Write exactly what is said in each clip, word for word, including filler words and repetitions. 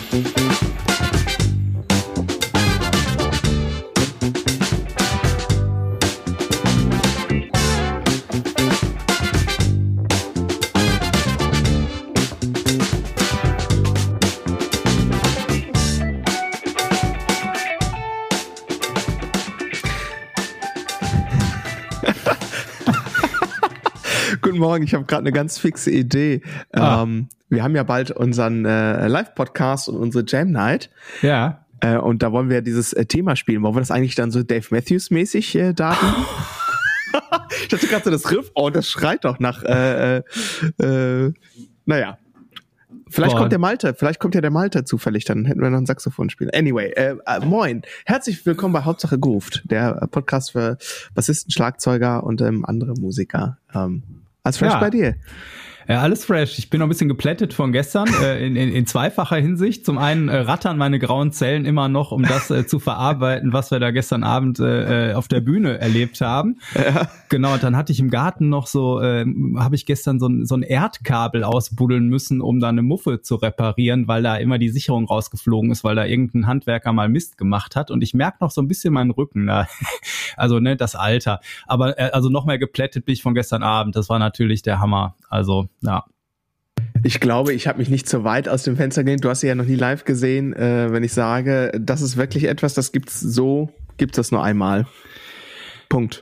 Guten Morgen, ich habe gerade eine ganz fixe Idee. Ah. Ähm, wir haben ja bald unseren äh, Live-Podcast und unsere Jam Night. Ja. Äh, und da wollen wir dieses äh, Thema spielen. Wollen wir das eigentlich dann so Dave Matthews-mäßig äh, darten? Ich hatte gerade so das Riff, oh, das schreit doch nach, äh, äh, naja. Vielleicht Boah. kommt der Malte, vielleicht kommt ja der Malte zufällig, dann hätten wir noch ein Saxophon spielen. Anyway, äh, äh, moin, herzlich willkommen bei Hauptsache Grooved, der Podcast für Bassisten, Schlagzeuger und ähm, andere Musiker. Ähm, alles fresh ja. bei dir? Ja, alles fresh. Ich bin noch ein bisschen geplättet von gestern, äh, in, in, in zweifacher Hinsicht. Zum einen äh, rattern meine grauen Zellen immer noch, um das äh, zu verarbeiten, was wir da gestern Abend äh, auf der Bühne erlebt haben. Ja. Genau, und dann hatte ich im Garten noch so, äh, habe ich gestern so ein, so ein Erdkabel ausbuddeln müssen, um da eine Muffe zu reparieren, weil da immer die Sicherung rausgeflogen ist, weil da irgendein Handwerker mal Mist gemacht hat. Und ich merke noch so ein bisschen meinen Rücken da. Also, ne, das Alter. Aber äh, also noch mehr geplättet bin ich von gestern Abend. Das war natürlich der Hammer. Also, ja. Ich glaube, ich habe mich nicht so weit aus dem Fenster gelehnt. Du hast sie ja noch nie live gesehen. Äh, wenn ich sage, das ist wirklich etwas, das gibt's so, gibt's das nur einmal. Punkt.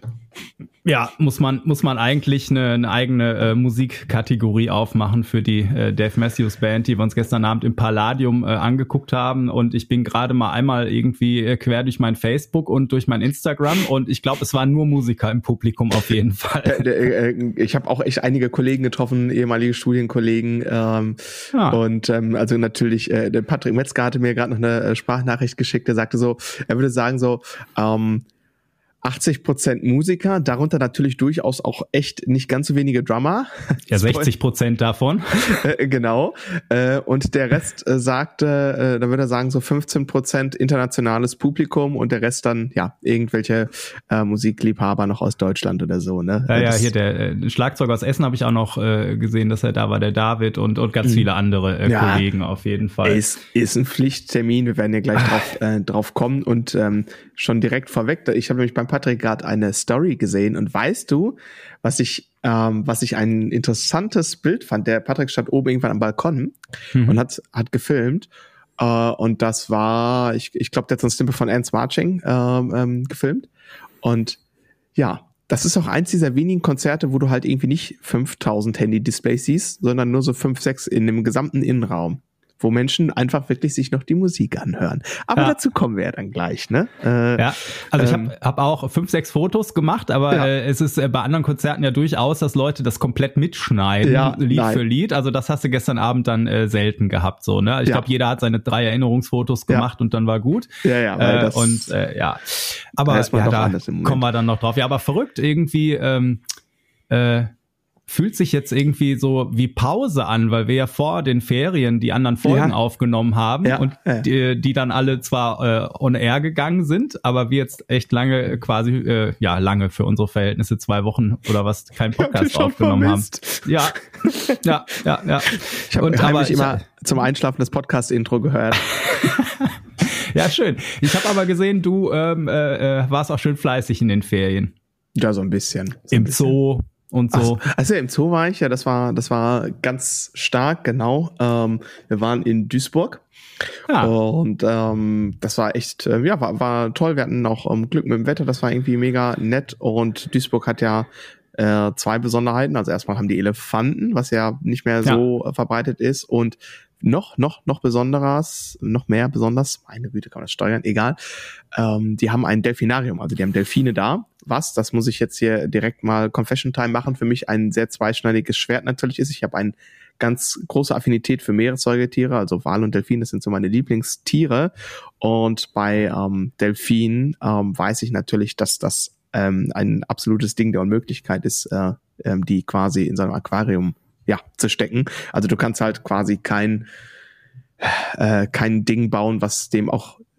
Ja, muss man muss man eigentlich eine, eine eigene äh, Musikkategorie aufmachen für die äh, Dave Matthews Band, die wir uns gestern Abend im Palladium äh, angeguckt haben. Und ich bin gerade mal einmal irgendwie äh, quer durch mein Facebook und durch mein Instagram und ich glaube, es waren nur Musiker im Publikum auf jeden Fall. Äh, äh, ich habe auch echt einige Kollegen getroffen, ehemalige Studienkollegen. Ähm, ja. Und ähm, also natürlich, äh, der Patrick Metzger hatte mir gerade noch eine äh, Sprachnachricht geschickt, der sagte so, er würde sagen so, ähm, achtzig Prozent Musiker, darunter natürlich durchaus auch echt nicht ganz so wenige Drummer. Ja, sechzig Prozent davon. äh, genau. Äh, und der Rest äh, sagte, äh, da würde er sagen, so fünfzehn Prozent internationales Publikum und der Rest dann, ja, irgendwelche äh, Musikliebhaber noch aus Deutschland oder so, ne? Ja, ja, hier der äh, Schlagzeuger aus Essen habe ich auch noch äh, gesehen, dass er da war, der David und, und ganz viele andere äh, ja, Kollegen auf jeden Fall. Ist, ist ein Pflichttermin, wir werden ja gleich drauf, äh, drauf kommen und ähm, schon direkt vorweg, ich habe nämlich beim Patrick gerade eine Story gesehen und weißt du, was ich ähm, was ich ein interessantes Bild fand. Der Patrick stand oben irgendwann am Balkon mhm. und hat hat gefilmt äh, und das war, ich ich glaube, der hat so ein Snippet von Ants Marching ähm, ähm, gefilmt und ja, das ist auch eins dieser wenigen Konzerte, wo du halt irgendwie nicht fünftausend Handy-Displays siehst, sondern nur so fünf, sechs in dem gesamten Innenraum, wo Menschen einfach wirklich sich noch die Musik anhören. Aber ja. dazu kommen wir ja dann gleich, ne? Äh, ja, also ich habe hab auch fünf, sechs Fotos gemacht, aber ja. äh, es ist äh, bei anderen Konzerten ja durchaus, dass Leute das komplett mitschneiden, ja, Lied nein. für Lied. Also das hast du gestern Abend dann äh, selten gehabt, so, ne? Ich ja. glaube, jeder hat seine drei Erinnerungsfotos gemacht ja. und dann war gut. Ja, ja. Weil äh, das und äh, ja, aber ja, da kommen wir dann noch drauf. Ja, aber verrückt irgendwie. Ähm, äh, fühlt sich jetzt irgendwie so wie Pause an, weil wir ja vor den Ferien die anderen Folgen ja. aufgenommen haben ja. und ja. Die, die dann alle zwar äh, on air gegangen sind, aber wir jetzt echt lange quasi, äh, ja lange für unsere Verhältnisse, zwei Wochen oder was, keinen Podcast aufgenommen vermisst. haben. Ja, ja, ja, ja. Ich habe heimlich immer zum Einschlafen das Podcast-Intro gehört. Ja, schön. Ich habe aber gesehen, du ähm, äh, warst auch schön fleißig in den Ferien. Ja, so ein bisschen. So Im ein bisschen. Zoo. Und so. Ach, also im Zoo war ich, ja, das war, das war ganz stark, genau. Ähm, wir waren in Duisburg. Ja. Und ähm, das war echt, äh, ja, war, war toll. Wir hatten auch ähm, Glück mit dem Wetter, das war irgendwie mega nett. Und Duisburg hat ja äh, zwei Besonderheiten. Also erstmal haben die Elefanten, was ja nicht mehr so ja. verbreitet ist. Und noch, noch, noch besonderes, noch mehr besonders, meine Güte, kann man das steuern, egal. Ähm, die haben ein Delfinarium, also die haben Delfine da. Was, das muss ich jetzt hier direkt mal Confession Time machen, für mich ein sehr zweischneidiges Schwert natürlich ist. Ich habe eine ganz große Affinität für Meeressäugetiere, also Wal und Delfin, das sind so meine Lieblingstiere. Und bei ähm, Delfinen ähm, weiß ich natürlich, dass das ähm, ein absolutes Ding der Unmöglichkeit ist, äh, ähm, die quasi in so einem Aquarium ja zu stecken. Also du kannst halt quasi kein äh, kein Ding bauen, was dem auch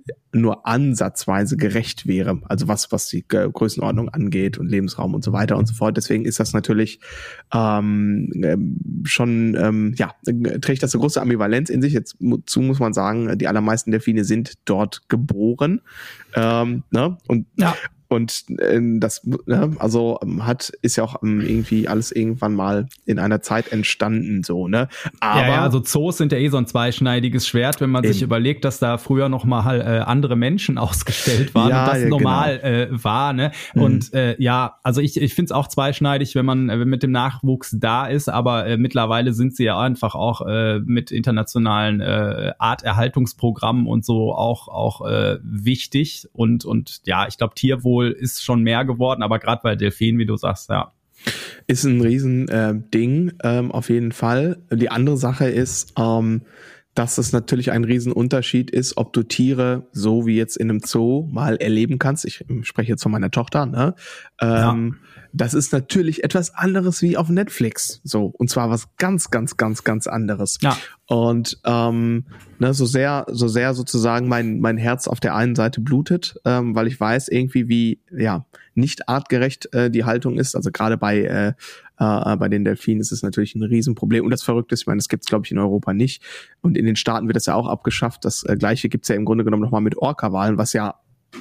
nur ansatzweise gerecht wäre. Also was was die äh, Größenordnung angeht und Lebensraum und so weiter und so fort. Deswegen ist das natürlich ähm, schon, ähm, ja, trägt das eine große Ambivalenz in sich. Jetzt zu muss man sagen, die allermeisten Delfine sind dort geboren. Ähm, ne? Und ja. Und äh, das, ne, also hat, ist ja auch ähm, irgendwie alles irgendwann mal in einer Zeit entstanden, so, ne? Aber ja, ja, also Zoos sind ja eh so ein zweischneidiges Schwert, wenn man eben. sich überlegt, dass da früher noch mal äh, andere Menschen ausgestellt waren ja, und das ja, normal genau. äh, war, ne? Mhm. Und äh, ja, also ich ich finde es auch zweischneidig, wenn man äh, mit dem Nachwuchs da ist, aber äh, mittlerweile sind sie ja einfach auch äh, mit internationalen äh, Arterhaltungsprogrammen und so auch auch äh, wichtig und und ja, ich glaube Tierwohl ist schon mehr geworden, aber gerade bei Delfinen, wie du sagst, ja. Ist ein riesen äh, Ding, ähm, auf jeden Fall. Die andere Sache ist, ähm, dass es natürlich ein Riesenunterschied ist, ob du Tiere so wie jetzt in einem Zoo mal erleben kannst. Ich spreche jetzt von meiner Tochter, ne? Ähm, ja. Das ist natürlich etwas anderes wie auf Netflix, so, und zwar was ganz, ganz, ganz, ganz anderes. Ja. Und ähm, ne, so sehr, so sehr sozusagen mein mein Herz auf der einen Seite blutet, ähm, weil ich weiß irgendwie, wie ja nicht artgerecht äh, die Haltung ist. Also gerade bei äh, äh, bei den Delfinen ist es natürlich ein Riesenproblem. Und das Verrückte ist, ich meine, das gibt's glaube ich in Europa nicht. Und in den Staaten wird das ja auch abgeschafft. Das äh, Gleiche gibt's ja im Grunde genommen nochmal mit Orca-Walen, was ja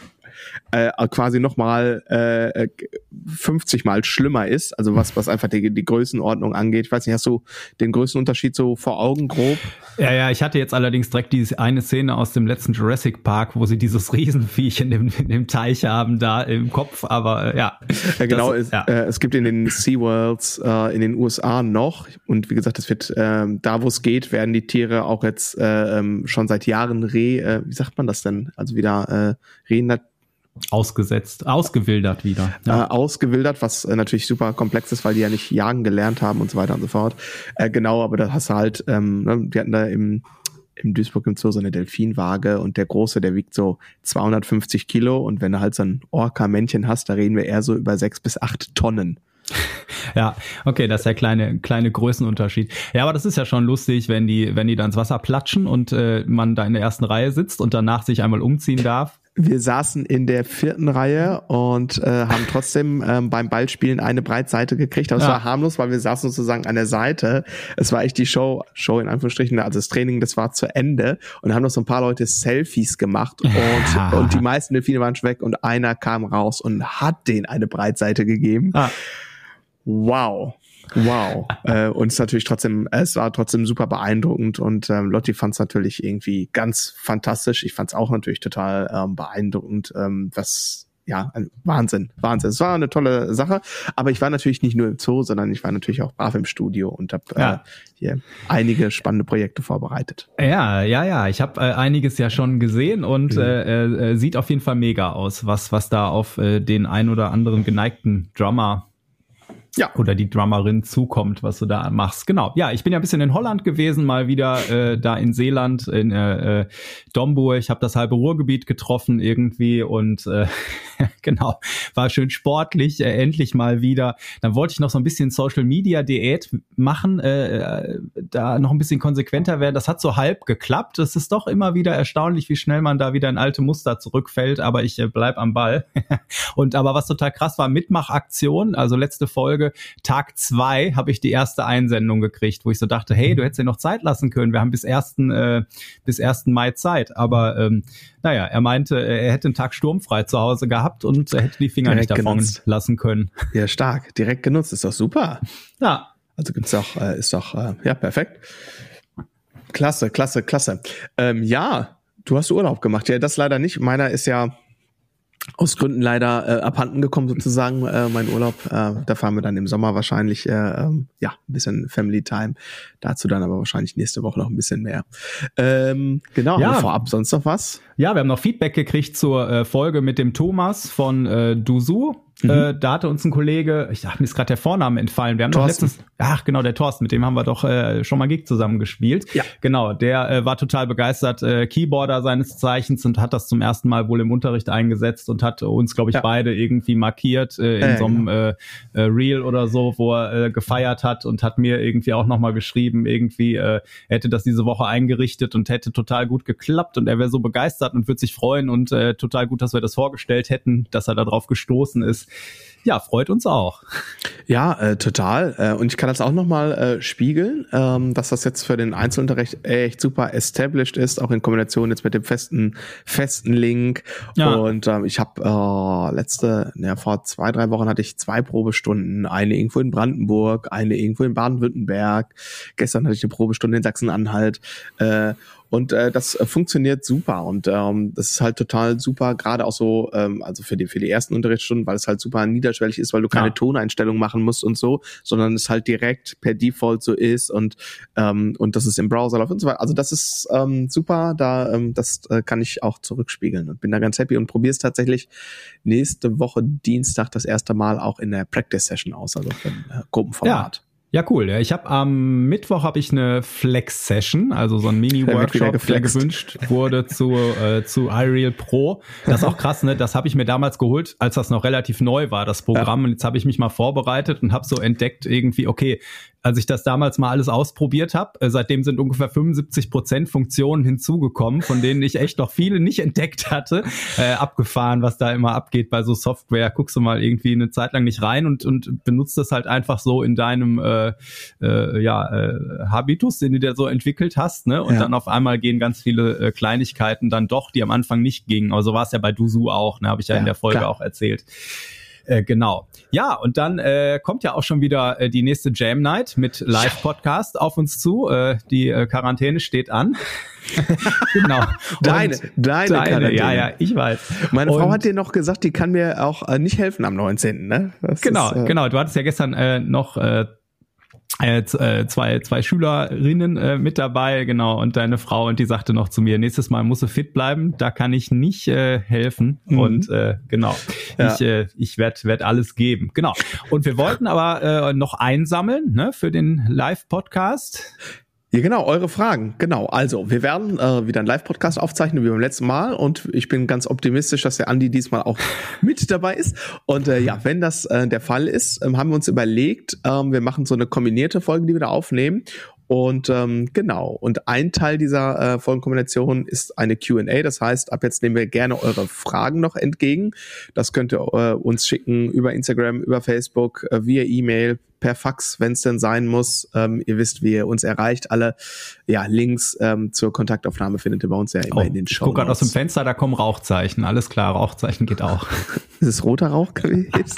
Äh, quasi nochmal äh, fünfzig Mal schlimmer ist, also was was einfach die, die Größenordnung angeht. Ich weiß nicht, hast du den Größenunterschied so vor Augen grob? Ja, ja, ich hatte jetzt allerdings direkt diese eine Szene aus dem letzten Jurassic Park, wo sie dieses Riesenviech in dem, in dem Teich haben da im Kopf, aber äh, ja. ja genau, das, es, ja. Äh, es gibt in den SeaWorlds äh, in den U S A noch, und wie gesagt, das wird äh, da, wo es geht, werden die Tiere auch jetzt äh, schon seit Jahren re, äh, wie sagt man das denn, also wieder äh, re Ausgesetzt, ausgewildert wieder. Ja. Äh, ausgewildert, was äh, natürlich super komplex ist, weil die ja nicht jagen gelernt haben und so weiter und so fort. Äh, genau, aber da hast du halt, ähm, ne, wir hatten da im, im Duisburg im Zoo so eine Delfinwaage, und der Große, der wiegt so zweihundertfünfzig Kilo, und wenn du halt so ein Orca-Männchen hast, da reden wir eher so über sechs bis acht Tonnen. Ja, okay, das ist der kleine kleine Größenunterschied. Ja, aber das ist ja schon lustig, wenn die wenn die da ins Wasser platschen und äh, man da in der ersten Reihe sitzt und danach sich einmal umziehen darf. Wir saßen in der vierten Reihe und äh, haben trotzdem ähm, beim Ballspielen eine Breitseite gekriegt. Das ja. war harmlos, weil wir saßen sozusagen an der Seite. Es war echt die Show, Show in Anführungsstrichen, also das Training, das war zu Ende, und haben noch so ein paar Leute Selfies gemacht, und und die meisten Delfine waren schon weg, und einer kam raus und hat denen eine Breitseite gegeben. Ah. Wow. Wow. äh, und es natürlich trotzdem, es war trotzdem super beeindruckend, und ähm, Lotti fand es natürlich irgendwie ganz fantastisch. Ich fand es auch natürlich total ähm, beeindruckend. Ähm, was, ja, ein Wahnsinn, Wahnsinn. Es war eine tolle Sache, aber ich war natürlich nicht nur im Zoo, sondern ich war natürlich auch brav im Studio und habe ja. äh, hier einige spannende Projekte vorbereitet. Ja, ja, ja. Ich habe äh, einiges ja schon gesehen, und mhm. äh, äh, sieht auf jeden Fall mega aus, was was da auf äh, den ein oder anderen geneigten Drummer ja. oder die Drummerin zukommt, was du da machst. Genau. Ja, ich bin ja ein bisschen in Holland gewesen, mal wieder äh, da in Seeland, in äh, Domburg. Ich habe das halbe Ruhrgebiet getroffen irgendwie, und äh, genau, war schön sportlich, äh, endlich mal wieder. Dann wollte ich noch so ein bisschen Social-Media-Diät machen, äh, da noch ein bisschen konsequenter werden. Das hat so halb geklappt. Es ist doch immer wieder erstaunlich, wie schnell man da wieder in alte Muster zurückfällt, aber ich äh, bleib am Ball. Und aber was total krass war, Mitmachaktion, also letzte Folge, Tag zwei, habe ich die erste Einsendung gekriegt, wo ich so dachte, hey, du hättest dir noch Zeit lassen können, wir haben bis ersten äh, bis ersten Mai Zeit, aber ähm, naja, er meinte, er hätte einen Tag sturmfrei zu Hause gehabt und er hätte die Finger direkt nicht davon genutzt. lassen können. Ja, stark, direkt genutzt, ist doch super. Ja. Also gibt's doch, äh, ist doch, äh, ja, perfekt. Klasse, klasse, klasse. Ähm, ja, du hast Urlaub gemacht, ja, das leider nicht, meiner ist ja aus Gründen leider äh, abhanden gekommen sozusagen, äh, mein Urlaub. Äh, da fahren wir dann im Sommer wahrscheinlich, äh, ähm, ja, ein bisschen Family Time. Dazu dann aber wahrscheinlich nächste Woche noch ein bisschen mehr. Ähm, genau, ja. Vorab sonst noch was? Ja, wir haben noch Feedback gekriegt zur äh, Folge mit dem Thomas von äh, Dusu. Mhm. Äh, da hatte uns ein Kollege, ich ach, mir ist gerade der Vorname entfallen. Wir haben doch letztens, ach genau, der Thorsten, mit dem haben wir doch äh, schon mal Gig zusammen gespielt. Ja. Genau, der äh, war total begeistert, äh, Keyboarder seines Zeichens und hat das zum ersten Mal wohl im Unterricht eingesetzt und hat uns, glaube ich, ja. beide irgendwie markiert äh, in äh, so einem genau. äh, äh, Reel oder so, wo er äh, gefeiert hat und hat mir irgendwie auch nochmal geschrieben, irgendwie äh, hätte das diese Woche eingerichtet und hätte total gut geklappt und er wäre so begeistert und würde sich freuen und äh, total gut, dass wir das vorgestellt hätten, dass er da drauf gestoßen ist. Ja, freut uns auch. Ja, äh, total. Äh, und ich kann das auch nochmal äh, spiegeln, ähm, dass das jetzt für den Einzelunterricht echt super established ist, auch in Kombination jetzt mit dem festen festen Link. Ja. Und ähm, ich habe äh, letzte, ja, vor zwei, drei Wochen hatte ich zwei Probestunden. Eine irgendwo in Brandenburg, eine irgendwo in Baden-Württemberg. Gestern hatte ich eine Probestunde in Sachsen-Anhalt. Äh, Und äh, das äh, funktioniert super und ähm, das ist halt total super, gerade auch so, ähm, also für die für die ersten Unterrichtsstunden, weil es halt super niederschwellig ist, weil du keine ja. Toneinstellung machen musst und so, sondern es halt direkt per Default so ist und ähm, und das ist im Browser läuft und so weiter. Also das ist ähm, super, da ähm, das äh, kann ich auch zurückspiegeln und bin da ganz happy und probiere es tatsächlich nächste Woche Dienstag das erste Mal auch in der Practice Session aus, also für ein äh, Gruppenformat. Ja. Ja, cool. Ich habe am Mittwoch habe ich eine Flex-Session, also so ein Mini-Workshop, der gewünscht wurde zu äh, zu iReal Pro. Das ist auch krass, ne? Das habe ich mir damals geholt, als das noch relativ neu war, das Programm. Ja. Und jetzt habe ich mich mal vorbereitet und habe so entdeckt irgendwie, okay, als ich das damals mal alles ausprobiert habe, äh, seitdem sind ungefähr fünfundsiebzig Prozent Funktionen hinzugekommen, von denen ich echt noch viele nicht entdeckt hatte. Äh, abgefahren, was da immer abgeht bei so Software. Guckst du mal irgendwie eine Zeit lang nicht rein und und benutzt das halt einfach so in deinem äh, äh, ja äh, Habitus, den du dir so entwickelt hast, ne? Und ja. dann auf einmal gehen ganz viele äh, Kleinigkeiten dann doch, die am Anfang nicht gingen. Aber so war es ja bei Duzu auch, ne? Habe ich ja, ja in der Folge klar. auch erzählt. Äh, genau. Ja, und dann äh, kommt ja auch schon wieder äh, die nächste Jam Night mit Live-Podcast auf uns zu. Äh, die äh, Quarantäne steht an. Genau. Deine, deine, deine Quarantäne. Ja, ja, ich weiß. Meine und Frau hat dir noch gesagt, die kann mir auch äh, nicht helfen am neunzehnten Ne? Das genau, ist, äh, genau. Du hattest ja gestern äh, noch äh, Äh, zwei zwei Schülerinnen äh, mit dabei, genau, und deine Frau, und die sagte noch zu mir, nächstes Mal musst du fit bleiben, da kann ich nicht äh, helfen mhm. und äh, genau, ja. ich äh, ich werde werd alles geben, genau. Und wir wollten aber äh, noch einsammeln, ne, für den Live-Podcast. Ja, genau, eure Fragen. Genau. Also, wir werden äh, wieder einen Live-Podcast aufzeichnen wie beim letzten Mal und ich bin ganz optimistisch, dass der Andi diesmal auch mit dabei ist. Und äh, ja, wenn das äh, der Fall ist, ähm, haben wir uns überlegt, ähm, wir machen so eine kombinierte Folge, die wir da aufnehmen. Und ähm, genau, und ein Teil dieser äh, Folgenkombination ist eine Q and A, das heißt, ab jetzt nehmen wir gerne eure Fragen noch entgegen. Das könnt ihr äh, uns schicken über Instagram, über Facebook, äh, via E-Mail, per Fax, wenn es denn sein muss. Ähm, ihr wisst, wie ihr uns erreicht. Alle ja, Links ähm, zur Kontaktaufnahme findet ihr bei uns ja immer oh, in den Show Notes. Ich gucke gerade aus dem Fenster, da kommen Rauchzeichen. Alles klar, Rauchzeichen geht auch. Ist es roter Rauch gewesen?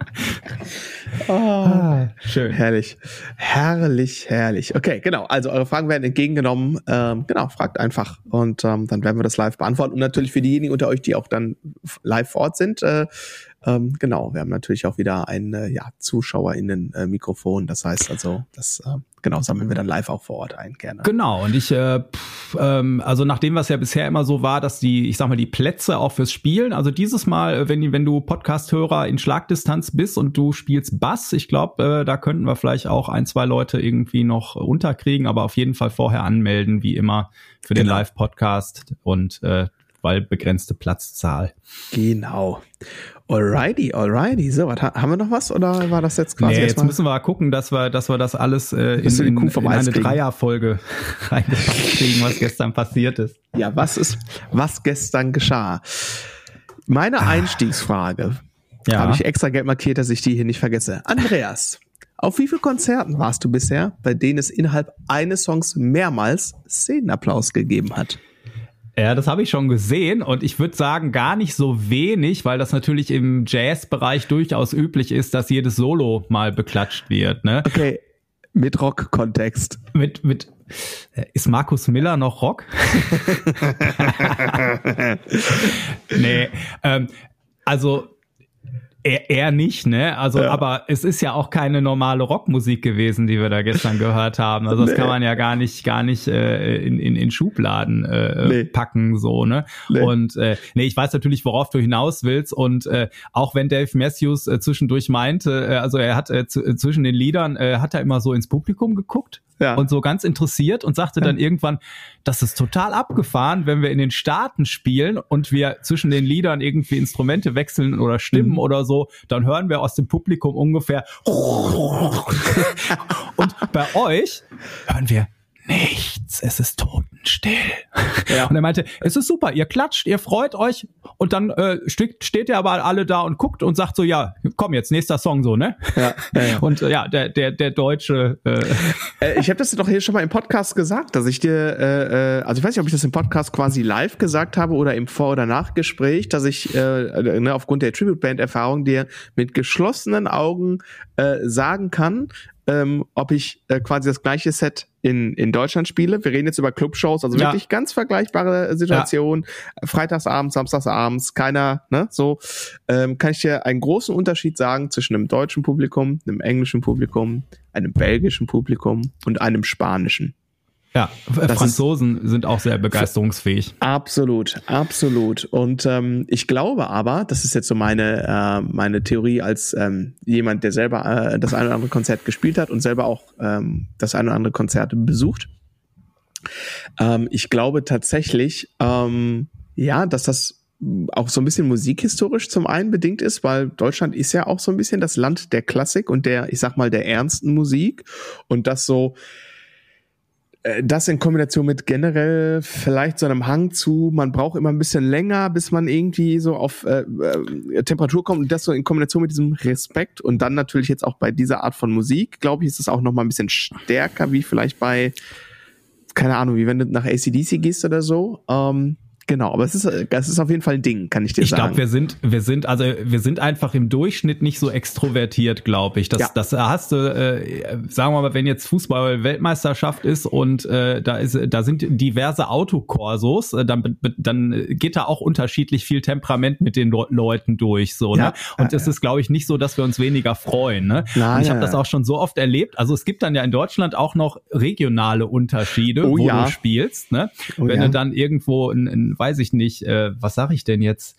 Oh, ah, schön. Herrlich. Herrlich, herrlich. Okay, genau. Also eure Fragen werden entgegengenommen. Ähm, genau, fragt einfach und ähm, dann werden wir das live beantworten. Und natürlich für diejenigen unter euch, die auch dann live vor Ort sind, äh, ähm, genau, wir haben natürlich auch wieder ein äh, ja, ZuschauerInnen-Mikrofon. Äh, das heißt also, das äh, genau sammeln wir dann live auch vor Ort ein, gerne. Genau, und ich, äh, pff, ähm, also nachdem was ja bisher immer so war, dass die, ich sag mal, die Plätze auch fürs Spielen, also dieses Mal, wenn, wenn du Podcast-Hörer in Schlagdistanz bist und du spielst Bass, ich glaube, äh, da könnten wir vielleicht auch ein, zwei Leute irgendwie noch unterkriegen, aber auf jeden Fall vorher anmelden, wie immer, für den genau. Live-Podcast und äh, weil begrenzte Platzzahl. Genau. Alrighty, alrighty. So, was, haben wir noch was oder war das jetzt quasi? Nee, jetzt müssen wir gucken, dass wir, dass wir das alles äh, in, in, in eine Dreierfolge reingepackt kriegen, was gestern passiert ist. Ja, was ist, was gestern geschah? Meine Einstiegsfrage ja. habe ich extra Geld markiert, dass ich die hier nicht vergesse. Andreas, auf wie vielen Konzerten warst du bisher, bei denen es innerhalb eines Songs mehrmals Szenenapplaus gegeben hat? Ja, das habe ich schon gesehen und ich würde sagen gar nicht so wenig, weil das natürlich im Jazz-Bereich durchaus üblich ist, dass jedes Solo mal beklatscht wird, ne? Okay, mit Rock-Kontext. Mit, mit, ist Markus Miller noch Rock? Nee, ähm, also eher, eher nicht, ne? Also, ja. aber es ist ja auch keine normale Rockmusik gewesen, die wir da gestern gehört haben. Also das nee. kann man ja gar nicht, gar nicht äh, in, in, in Schubladen äh, nee. packen, so, ne? Nee. Und äh, nee, ich weiß natürlich, worauf du hinaus willst. Und äh, auch wenn Dave Matthews äh, zwischendurch meinte, äh, also er hat äh, z- äh, zwischen den Liedern, äh, hat er immer so ins Publikum geguckt. Ja. Und so ganz interessiert und sagte dann irgendwann, das ist total abgefahren, wenn wir in den Staaten spielen und wir zwischen den Liedern irgendwie Instrumente wechseln oder Stimmen mhm. oder so, dann hören wir aus dem Publikum ungefähr und bei euch hören wir nichts, es ist totenstill. Ja. Und er meinte, es ist super, ihr klatscht, ihr freut euch und dann äh, steht, steht ihr aber alle da und guckt und sagt so, ja, komm jetzt, nächster Song so, ne? Ja, ja, ja. Und äh, ja, der der der deutsche äh, äh, ich habe das doch hier schon mal im Podcast gesagt, dass ich dir, äh, also ich weiß nicht, ob ich das im Podcast quasi live gesagt habe oder im Vor- oder Nachgespräch, dass ich äh, ne, aufgrund der Tribute-Band-Erfahrung dir mit geschlossenen Augen äh, sagen kann, Ähm, ob ich äh, quasi das gleiche Set in in Deutschland spiele. Wir reden jetzt über Clubshows, also ja. wirklich ganz vergleichbare Situation. Ja. Freitagsabends, samstagsabends, keiner, ne, so. Ähm, kann ich dir einen großen Unterschied sagen zwischen einem deutschen Publikum, einem englischen Publikum, einem belgischen Publikum und einem spanischen. Ja, das Franzosen sind auch sehr begeisterungsfähig. Absolut, absolut. Und ähm, ich glaube aber, das ist jetzt so meine äh, meine Theorie als ähm, jemand, der selber äh, das eine oder andere Konzert gespielt hat und selber auch ähm, das eine oder andere Konzert besucht. Ähm, ich glaube tatsächlich, ähm, ja, dass das auch so ein bisschen musikhistorisch zum einen bedingt ist, weil Deutschland ist ja auch so ein bisschen das Land der Klassik und der, ich sag mal, der ernsten Musik und das so das in Kombination mit generell vielleicht so einem Hang zu, man braucht immer ein bisschen länger, bis man irgendwie so auf äh, äh, Temperatur kommt und das so in Kombination mit diesem Respekt und dann natürlich jetzt auch bei dieser Art von Musik, glaube ich, ist es auch noch mal ein bisschen stärker, wie vielleicht bei, keine Ahnung, wie wenn du nach A C D C gehst oder so. Ähm, Genau, aber es ist, es ist auf jeden Fall ein Ding, kann ich dir ich sagen. Ich glaube, wir sind, wir sind, also wir sind einfach im Durchschnitt nicht so extrovertiert, glaube ich. Das, ja. das hast du, äh, sagen wir mal, wenn jetzt Fußball-Weltmeisterschaft ist und äh, da ist, da sind diverse Autokorsos, äh, dann, dann geht da auch unterschiedlich viel Temperament mit den Le- Leuten durch, so, ja. ne? Und es ja, ja. ist, glaube ich, nicht so, dass wir uns weniger freuen, ne? Nein, und ich habe ja. das auch schon so oft erlebt. Also es gibt dann ja in Deutschland auch noch regionale Unterschiede, oh, wo ja. du spielst, ne? Oh, wenn ja. du dann irgendwo ein, ein weiß ich nicht, äh, was sag ich denn jetzt?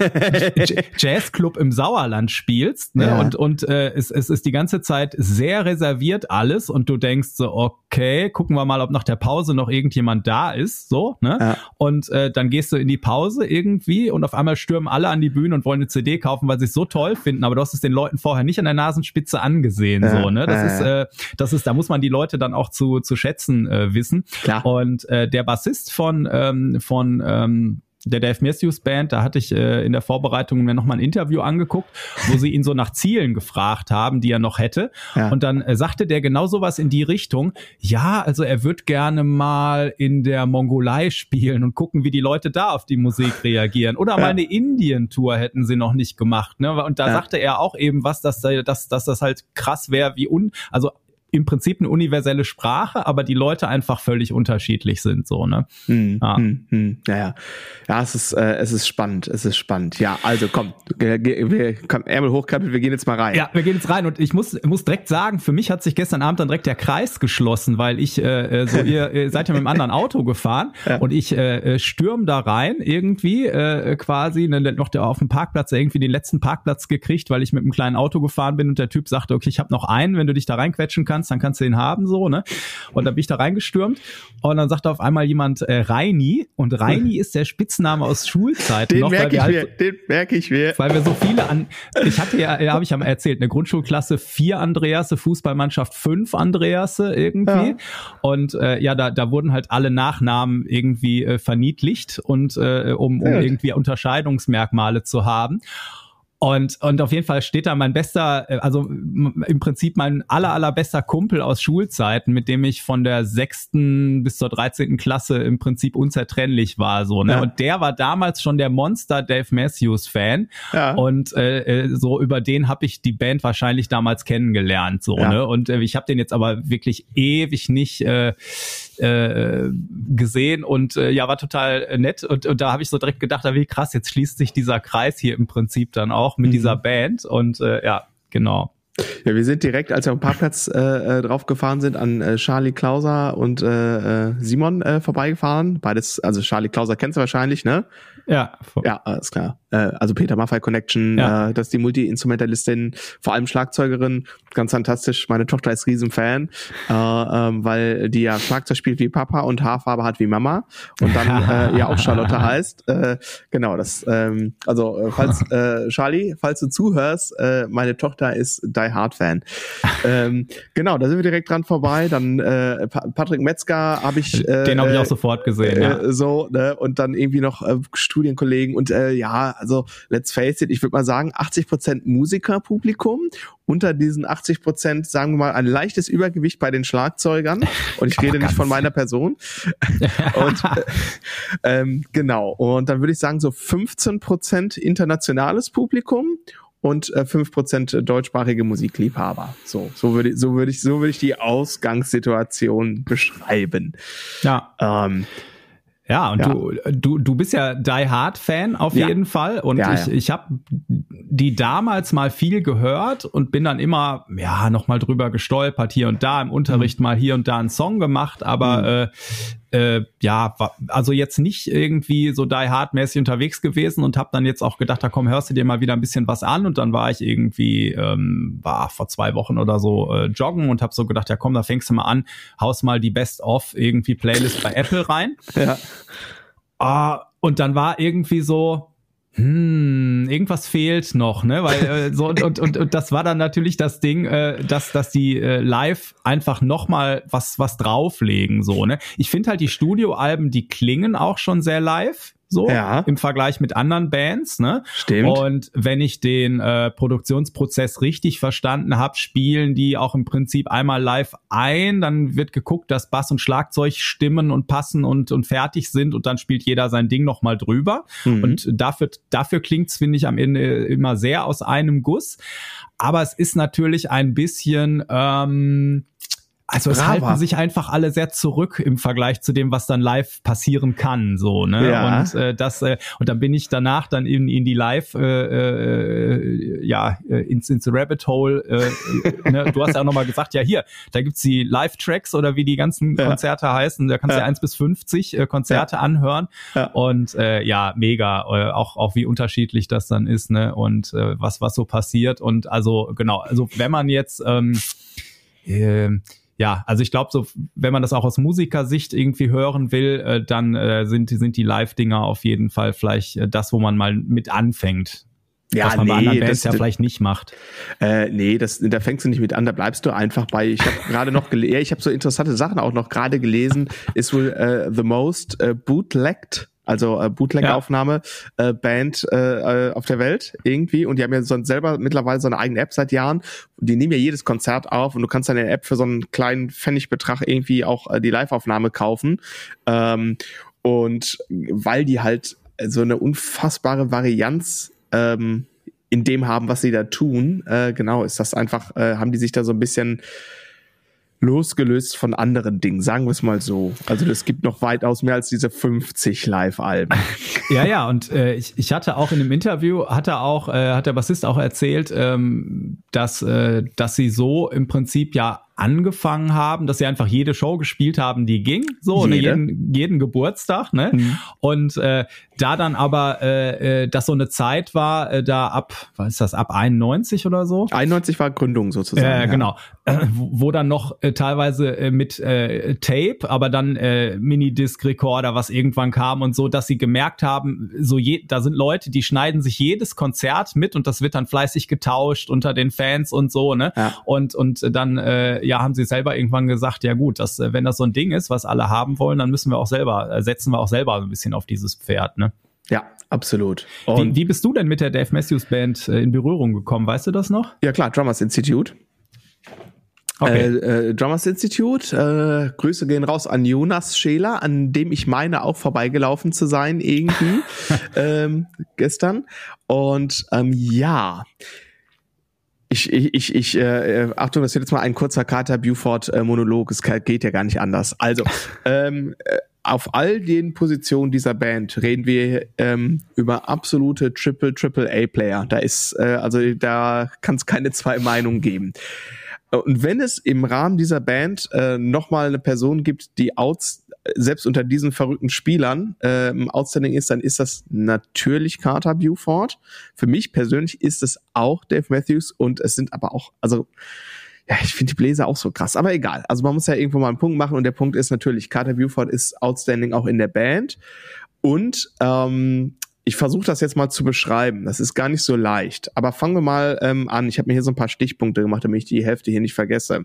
J- Jazzclub im Sauerland spielst, ne? Ja. Und und äh, es, es ist die ganze Zeit sehr reserviert alles und du denkst so, okay, gucken wir mal, ob nach der Pause noch irgendjemand da ist, so, ne? Ja. Und äh, dann gehst du in die Pause irgendwie und auf einmal stürmen alle an die Bühne und wollen eine C D kaufen, weil sie es so toll finden, aber du hast es den Leuten vorher nicht an der Nasenspitze angesehen, ja. so, ne? Das ja. ist, äh, das ist, da muss man die Leute dann auch zu zu schätzen äh, wissen. Klar. Und äh, der Bassist von ähm, von ähm, der Dave Matthews Band, da hatte ich äh, in der Vorbereitung mir nochmal ein Interview angeguckt, wo sie ihn so nach Zielen gefragt haben, die er noch hätte. Ja. Und dann äh, sagte der genau sowas in die Richtung, ja, also er wird gerne mal in der Mongolei spielen und gucken, wie die Leute da auf die Musik reagieren. Oder mal eine ja. Indien-Tour hätten sie noch nicht gemacht. Ne? Und da ja. sagte er auch eben was, dass, dass, dass das halt krass wäre, wie un... also im Prinzip eine universelle Sprache, aber die Leute einfach völlig unterschiedlich sind, so, ne? Hm, ja. Hm, hm, ja, ja. Ja, es ist, äh, es ist spannend, es ist spannend. Ja, also komm, wir, wir, komm, Ärmel hochkrempeln, wir gehen jetzt mal rein. Ja, wir gehen jetzt rein und ich muss, muss direkt sagen, für mich hat sich gestern Abend dann direkt der Kreis geschlossen, weil ich, äh, so, ihr, ihr seid ja mit einem anderen Auto gefahren ja. und ich äh, stürm da rein irgendwie, äh, quasi, ne, noch der, auf dem Parkplatz irgendwie den letzten Parkplatz gekriegt, weil ich mit einem kleinen Auto gefahren bin und der Typ sagte, okay, ich habe noch einen, wenn du dich da reinquetschen kannst, dann kannst du den haben, so, ne? Und dann bin ich da reingestürmt und dann sagte auf einmal jemand äh, Reini und Reini ist der Spitzname aus Schulzeiten. Den noch, merke ich halt, mir, den merke ich mir. Weil wir so viele an, ich hatte ja, ja habe ich ja mal erzählt, eine Grundschulklasse vier Andreasse, Fußballmannschaft fünf Andreasse irgendwie ja. und äh, ja, da da wurden halt alle Nachnamen irgendwie äh, verniedlicht und äh, um, um irgendwie Unterscheidungsmerkmale zu haben. Und, und auf jeden Fall steht da mein bester, also im Prinzip mein aller, allerbester Kumpel aus Schulzeiten, mit dem ich von der sechsten bis zur dreizehnten Klasse im Prinzip unzertrennlich war, so, ne? Ja. Und der war damals schon der Monster Dave Matthews Fan. Ja. Und äh, so über den habe ich die Band wahrscheinlich damals kennengelernt, so, ja. ne? Und äh, ich habe den jetzt aber wirklich ewig nicht äh, äh, gesehen und äh, ja, war total nett und, und da habe ich so direkt gedacht, wie krass, jetzt schließt sich dieser Kreis hier im Prinzip dann auch mit mhm. dieser Band und äh, ja, genau. Ja, wir sind direkt, als wir am Parkplatz äh, drauf gefahren sind, an äh, Charlie Klauser und äh, Simon äh, vorbeigefahren. Beides, also Charlie Klauser kennst du wahrscheinlich, ne? Ja. Ja, ist klar. Äh, also Peter Maffay Connection, ja. äh, das ist die Multi-Instrumentalistin, vor allem Schlagzeugerin, ganz fantastisch. Meine Tochter ist Riesenfan, äh, ähm, weil die ja Schlagzeug spielt wie Papa und Haarfarbe hat wie Mama und dann äh, ja auch Charlotte heißt. Äh, genau, das, ähm, also äh, falls äh, Charlie, falls du zuhörst, äh, meine Tochter ist Die Hard Fan. ähm, genau, da sind wir direkt dran vorbei. Dann äh, Patrick Metzger habe ich äh, den habe ich auch sofort gesehen, äh, ja. So, ne, und dann irgendwie noch äh, Studienkollegen und äh, ja, also let's face it, ich würde mal sagen, achtzig Prozent Musikerpublikum, unter diesen achtzig Prozent, sagen wir mal, ein leichtes Übergewicht bei den Schlagzeugern und ich rede nicht von meiner Person. und äh, ähm, genau, und dann würde ich sagen, so fünfzehn Prozent internationales Publikum und äh, fünf Prozent deutschsprachige Musikliebhaber. So, so würde so würde ich so würde ich die Ausgangssituation beschreiben. Ja. Ähm, Ja, und ja. du du du bist ja Die Hard Fan auf ja. jeden Fall und ja, ich ja. ich habe die damals mal viel gehört und bin dann immer ja noch mal drüber gestolpert hier und da im Unterricht mhm. mal hier und da einen Song gemacht, aber mhm. äh, äh, ja, war, also jetzt nicht irgendwie so Die Hard mäßig unterwegs gewesen und habe dann jetzt auch gedacht, da komm, hörst du dir mal wieder ein bisschen was an und dann war ich irgendwie ähm, war vor zwei Wochen oder so äh, joggen und habe so gedacht, ja komm, da fängst du mal an, haust mal die Best of irgendwie Playlist bei Apple rein. Ja. Ah, und dann war irgendwie so, hm, irgendwas fehlt noch, ne? Weil äh, so und, und und und das war dann natürlich das Ding, äh, dass dass die äh, live einfach noch mal was was drauflegen, so, ne? Ich finde halt die Studioalben, die klingen auch schon sehr live. So, ja. im Vergleich mit anderen Bands, ne? Stimmt. Und wenn ich den äh, Produktionsprozess richtig verstanden habe, spielen die auch im Prinzip einmal live ein, dann wird geguckt, dass Bass und Schlagzeug stimmen und passen und und fertig sind und dann spielt jeder sein Ding nochmal drüber. Mhm. Und dafür dafür klingt's, finde ich, am Ende immer sehr aus einem Guss. Aber es ist natürlich ein bisschen ähm, Also es Brava. halten sich einfach alle sehr zurück im Vergleich zu dem, was dann live passieren kann, so, ne? Ja. Und äh, das äh, und dann bin ich danach dann in in die Live äh, äh, ja ins ins Rabbit Hole. Äh, ne? Du hast ja auch nochmal gesagt, ja hier, da gibt's die Live-Tracks oder wie die ganzen ja. Konzerte heißen. Da kannst du ja eins bis fünfzig äh, Konzerte ja. anhören ja. und äh, ja mega, äh, auch auch wie unterschiedlich das dann ist, ne? Und äh, was was so passiert und also genau, also wenn man jetzt ähm, äh, ja, also ich glaube, so, wenn man das auch aus Musikersicht irgendwie hören will, äh, dann äh, sind, sind die Live-Dinger auf jeden Fall vielleicht äh, das, wo man mal mit anfängt. Ja, was man nee, bei anderen Bands das, ja vielleicht nicht macht. Äh, nee, das, da fängst du nicht mit an, da bleibst du einfach bei. Ich habe gerade noch gelesen, ich habe so interessante Sachen auch noch gerade gelesen, ist wohl äh, The Most äh, Bootlegged, also äh, Bootleg-Aufnahme, ja. äh, Band äh, auf der Welt irgendwie. Und die haben ja so selber mittlerweile so eine eigene App seit Jahren. Die nehmen ja jedes Konzert auf und du kannst dann eine App für so einen kleinen Pfennigbetrag irgendwie auch äh, die Live-Aufnahme kaufen. Ähm, und weil die halt so eine unfassbare Varianz ähm, in dem haben, was sie da tun, äh, genau, ist das einfach, äh, haben die sich da so ein bisschen losgelöst von anderen Dingen, sagen wir es mal so. Also es gibt noch weitaus mehr als diese fünfzig Live-Alben. Ja, ja, und äh, ich, ich hatte auch in einem Interview, hat er auch, äh, hat der Bassist auch erzählt, ähm, dass, äh, dass sie so im Prinzip ja angefangen haben, dass sie einfach jede Show gespielt haben, die ging, so ne, jeden, jeden Geburtstag, ne? Mhm. Und äh, da dann aber, äh, dass so eine Zeit war, äh, da ab, was ist das, ab einundneunzig oder so? einundneunzig war Gründung sozusagen. Äh, ja. Genau, äh, wo, wo dann noch äh, teilweise äh, mit äh, Tape, aber dann äh, Minidisc-Recorder, was irgendwann kam und so, dass sie gemerkt haben, so je, da sind Leute, die schneiden sich jedes Konzert mit und das wird dann fleißig getauscht unter den Fans und so, ne? Ja. Und und dann äh, ja, haben sie selber irgendwann gesagt, ja gut, dass, wenn das so ein Ding ist, was alle haben wollen, dann müssen wir auch selber, setzen wir auch selber ein bisschen auf dieses Pferd, ne? Ja, absolut. Wie, wie bist du denn mit der Dave Matthews Band in Berührung gekommen? Weißt du das noch? Ja klar, Drummers Institute. Okay. Äh, äh, Drummers Institute, äh, Grüße gehen raus an Jonas Scheler, an dem ich meine auch vorbeigelaufen zu sein irgendwie ähm, gestern. Und ähm, ja, Ich, ich, ich, ich äh, Achtung, das wird jetzt mal ein kurzer Carter Buford-Monolog. Es geht ja gar nicht anders. Also, ähm, auf all den Positionen dieser Band reden wir ähm, über absolute Triple, Triple A-Player. Da ist, äh, also da kann es keine zwei Meinungen geben. Und wenn es im Rahmen dieser Band äh, nochmal eine Person gibt, die outs, selbst unter diesen verrückten Spielern äh, outstanding ist, dann ist das natürlich Carter Buford. Für mich persönlich ist es auch Dave Matthews und es sind aber auch, also ja, ich finde die Bläser auch so krass, aber egal. Also man muss ja irgendwo mal einen Punkt machen und der Punkt ist natürlich, Carter Buford ist outstanding auch in der Band und ähm, ich versuche das jetzt mal zu beschreiben. Das ist gar nicht so leicht. Aber fangen wir mal ähm, an. Ich habe mir hier so ein paar Stichpunkte gemacht, damit ich die Hälfte hier nicht vergesse.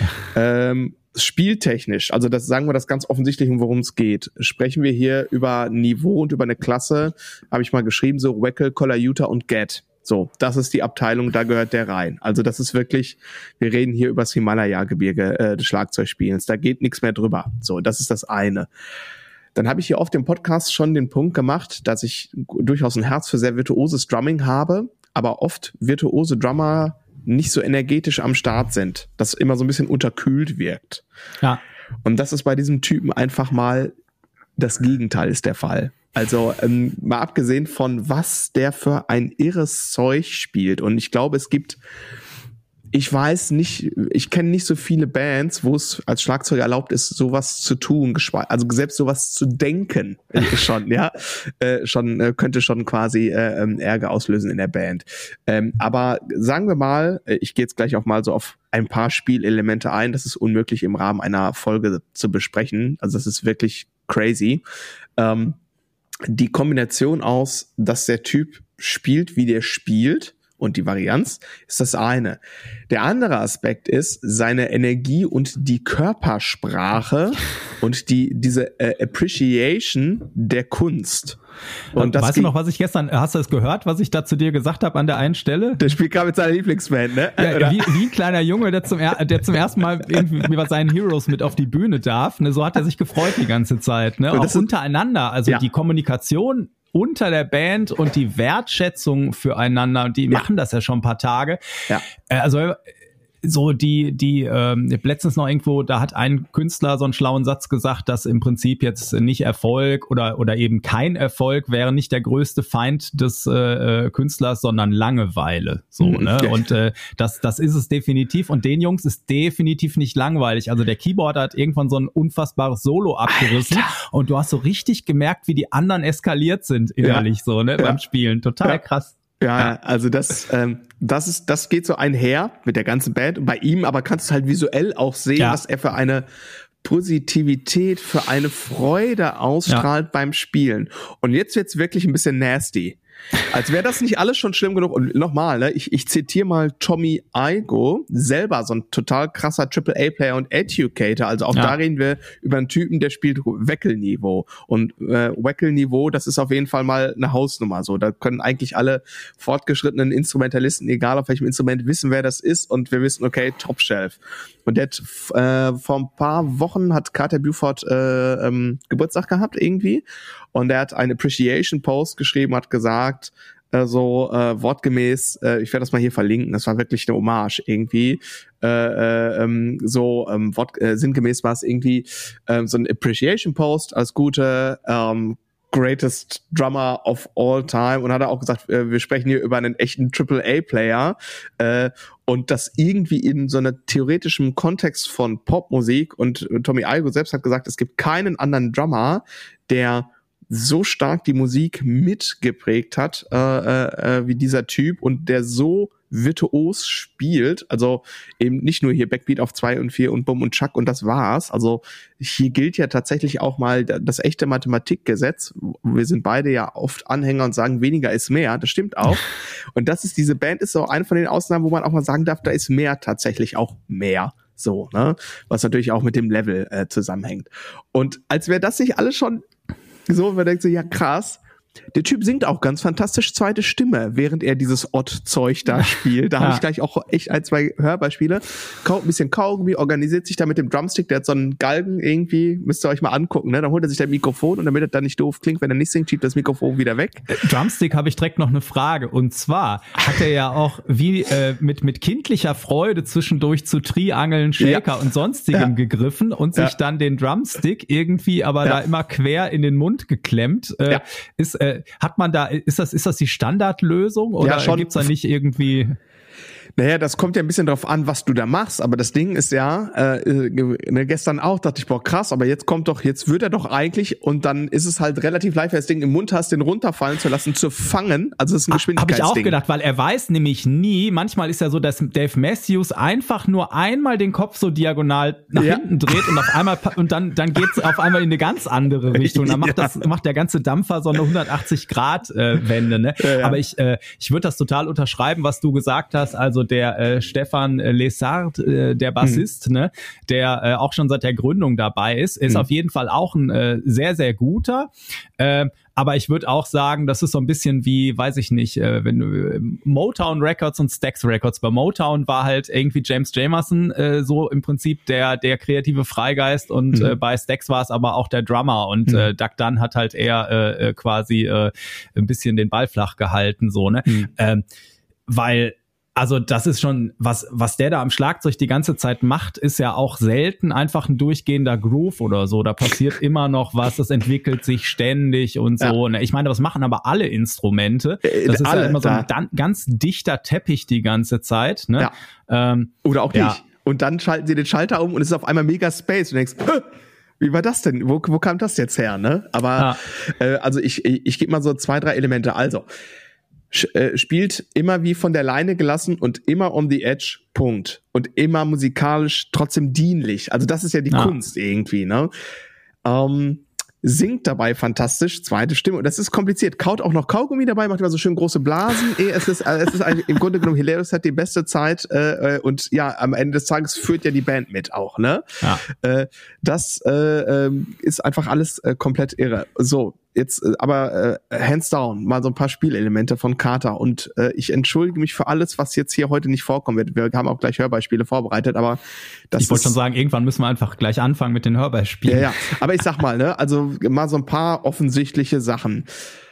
ähm, spieltechnisch, also das sagen wir das ganz offensichtlich, um worum es geht. Sprechen wir hier über Niveau und über eine Klasse, habe ich mal geschrieben, so Weckel, Collar Utah und Get. So, das ist die Abteilung, da gehört der rein. Also das ist wirklich, wir reden hier über das Himalaya-Gebirge äh, des Schlagzeugspielens. Da geht nichts mehr drüber. So, das ist das eine. Dann habe ich hier oft im Podcast schon den Punkt gemacht, dass ich durchaus ein Herz für sehr virtuoses Drumming habe, aber oft virtuose Drummer nicht so energetisch am Start sind, das immer so ein bisschen unterkühlt wirkt. Ja. Und das ist bei diesem Typen einfach mal das Gegenteil ist der Fall. Also ähm, mal abgesehen von was der für ein irres Zeug spielt. Und ich glaube, es gibt Ich weiß nicht, ich kenne nicht so viele Bands, wo es als Schlagzeuger erlaubt ist, sowas zu tun, also selbst sowas zu denken, schon, ja, äh, schon äh, könnte schon quasi äh, Ärger auslösen in der Band. Ähm, aber sagen wir mal, ich gehe jetzt gleich auch mal so auf ein paar Spielelemente ein, das ist unmöglich im Rahmen einer Folge zu besprechen, also das ist wirklich crazy. Ähm, die Kombination aus, dass der Typ spielt, wie der spielt, und die Varianz ist das eine. Der andere Aspekt ist seine Energie und die Körpersprache und die diese äh, Appreciation der Kunst. Und das weißt du noch, was ich gestern, hast du es gehört, was ich da zu dir gesagt habe an der einen Stelle? Der spielt gerade mit seiner Lieblingsband, ne? Ja, wie, wie ein kleiner Junge, der zum, er, der zum ersten Mal irgendwie bei seinen Heroes mit auf die Bühne darf. Ne? So hat er sich gefreut die ganze Zeit. Ne? Auch untereinander, also ja. Die Kommunikation unter der Band und die Wertschätzung füreinander, die ja. machen das ja schon ein paar Tage. Ja. Also so die, die, ähm, letztens noch irgendwo, da hat ein Künstler so einen schlauen Satz gesagt, dass im Prinzip jetzt nicht Erfolg oder oder eben kein Erfolg wäre nicht der größte Feind des äh, Künstlers, sondern Langeweile. So, mhm, ne? Ja. Und äh, das, das ist es definitiv. Und den Jungs ist definitiv nicht langweilig. Also der Keyboarder hat irgendwann so ein unfassbares Solo abgerissen. Alter. Und du hast so richtig gemerkt, wie die anderen eskaliert sind innerlich ja. so, ne, ja. beim Spielen. Total ja. krass. Ja, also das, ähm, das ist, das geht so einher mit der ganzen Band. Und bei ihm aber kannst du halt visuell auch sehen, ja. was er für eine Positivität, für eine Freude ausstrahlt ja. beim Spielen. Und jetzt wird's wirklich ein bisschen nasty. Als wäre das nicht alles schon schlimm genug. Und nochmal, ne, ich, ich zitiere mal Tommy Igoe, selber so ein total krasser Triple A Player und Educator. Also auch ja. da reden wir über einen Typen, der spielt Weckel-Niveau. Und äh, Weckel-Niveau, das ist auf jeden Fall mal eine Hausnummer. So, da können eigentlich alle fortgeschrittenen Instrumentalisten, egal auf welchem Instrument, wissen, wer das ist. Und wir wissen, okay, Top Shelf. Und der hat, äh, vor ein paar Wochen hat Carter Buford äh, ähm, Geburtstag gehabt irgendwie. Und er hat einen Appreciation-Post geschrieben, hat gesagt, äh, so äh, wortgemäß, äh, ich werde das mal hier verlinken, das war wirklich eine Hommage irgendwie, äh, äh, ähm, so ähm, wort, äh, sinngemäß war es irgendwie äh, so ein Appreciation-Post als gute ähm, greatest Drummer of all time und hat er auch gesagt, äh, wir sprechen hier über einen echten Triple A Player äh, und das irgendwie in so einer theoretischen Kontext von Popmusik und Tommy Igoe selbst hat gesagt, es gibt keinen anderen Drummer, der so stark die Musik mitgeprägt hat äh, äh, wie dieser Typ und der so virtuos spielt, also eben nicht nur hier Backbeat auf zwei und vier und Bumm und Chuck und das war's, also hier gilt ja tatsächlich auch mal das echte Mathematikgesetz, wir sind beide ja oft Anhänger und sagen, weniger ist mehr, das stimmt auch und das ist, diese Band ist so eine von den Ausnahmen, wo man auch mal sagen darf, da ist mehr tatsächlich auch mehr. So, ne, was natürlich auch mit dem Level äh, zusammenhängt und als wäre das nicht alles schon so, man denkt so, ja krass, Der Typ singt auch ganz fantastisch zweite Stimme, während er dieses Ott-Zeug da spielt. Da ja. habe ich gleich auch echt ein, zwei Hörbeispiele. Kaut ein bisschen Kaugummi, organisiert sich da mit dem Drumstick, der hat so einen Galgen irgendwie, müsst ihr euch mal angucken, ne? Da holt er sich das Mikrofon und damit er dann nicht doof klingt, wenn er nicht singt, schiebt das Mikrofon wieder weg. Äh, Drumstick habe ich direkt noch eine Frage. Und zwar hat er ja auch wie äh, mit mit kindlicher Freude zwischendurch zu Triangeln, Shaker ja. und sonstigem ja. gegriffen und sich ja. dann den Drumstick irgendwie aber ja. da immer quer in den Mund geklemmt. Äh, ja. Ist Äh, hat man da, ist das, ist das die Standardlösung oder ja, gibt's da nicht irgendwie? Naja, das kommt ja ein bisschen drauf an, was du da machst, aber das Ding ist ja, äh, äh, gestern auch dachte ich, boah krass, aber jetzt kommt doch, jetzt wird er doch eigentlich und dann ist es halt relativ leicht, wenn du das Ding im Mund hast, den runterfallen zu lassen, zu fangen, also das ist ein Geschwindigkeitsding. Habe ich auch gedacht, weil er weiß nämlich nie, manchmal ist ja so, dass Dave Matthews einfach nur einmal den Kopf so diagonal nach ja. hinten dreht und auf einmal, und dann, dann geht's auf einmal in eine ganz andere Richtung, dann macht das, macht der ganze Dampfer so eine hundertachtzig Grad äh, Wende, ne? Ja, ja. Aber ich, äh, ich würde das total unterschreiben, was du gesagt hast, also der äh, Stefan Lessard, äh, der Bassist, mhm. ne, der äh, auch schon seit der Gründung dabei ist, ist mhm. auf jeden Fall auch ein äh, sehr, sehr guter. Äh, aber ich würde auch sagen, das ist so ein bisschen wie, weiß ich nicht, äh, wenn du äh, Motown Records und Stax Records. Bei Motown war halt irgendwie James Jamerson äh, so im Prinzip der der kreative Freigeist und mhm. äh, bei Stax war es aber auch der Drummer und mhm. äh, Doug Dunn hat halt eher äh, quasi äh, ein bisschen den Ball flach gehalten, so, ne? Mhm. Ähm, weil Also das ist schon, was was der da am Schlagzeug die ganze Zeit macht, ist ja auch selten einfach ein durchgehender Groove oder so. Da passiert immer noch was, das entwickelt sich ständig und so. Ja. Ich meine, das machen aber alle Instrumente. Das äh, ist alle, ja immer so ein da. ganz dichter Teppich die ganze Zeit. Ne? Ja. Ähm, oder auch ja. nicht. Und dann schalten sie den Schalter um und es ist auf einmal mega Space. Und du denkst, Hö! Wie war das denn? Wo, wo kam das jetzt her? Ne? Aber ja. äh, also ich, ich, ich gebe mal so zwei, drei Elemente. Also spielt immer wie von der Leine gelassen und immer on the edge, Punkt. Und immer musikalisch trotzdem dienlich. Also das ist ja die ja. Kunst irgendwie, ne? Ähm, singt dabei fantastisch, zweite Stimme. Und das ist kompliziert. Kaut auch noch Kaugummi dabei, macht immer so schön große Blasen. Es ist, es ist eigentlich im Grunde genommen hilarious, hat die beste Zeit. Äh, und ja, am Ende des Tages führt ja die Band mit auch, ne? Ja. Äh, das äh, äh, ist einfach alles äh, komplett irre. So. Jetzt aber äh, hands down, mal so ein paar Spielelemente von Carter und äh, ich entschuldige mich für alles, was jetzt hier heute nicht vorkommen wird. Wir haben auch gleich Hörbeispiele vorbereitet, aber das Ich wollte schon sagen, irgendwann müssen wir einfach gleich anfangen mit den Hörbeispielen. Ja, ja, aber ich sag mal, ne, also mal so ein paar offensichtliche Sachen.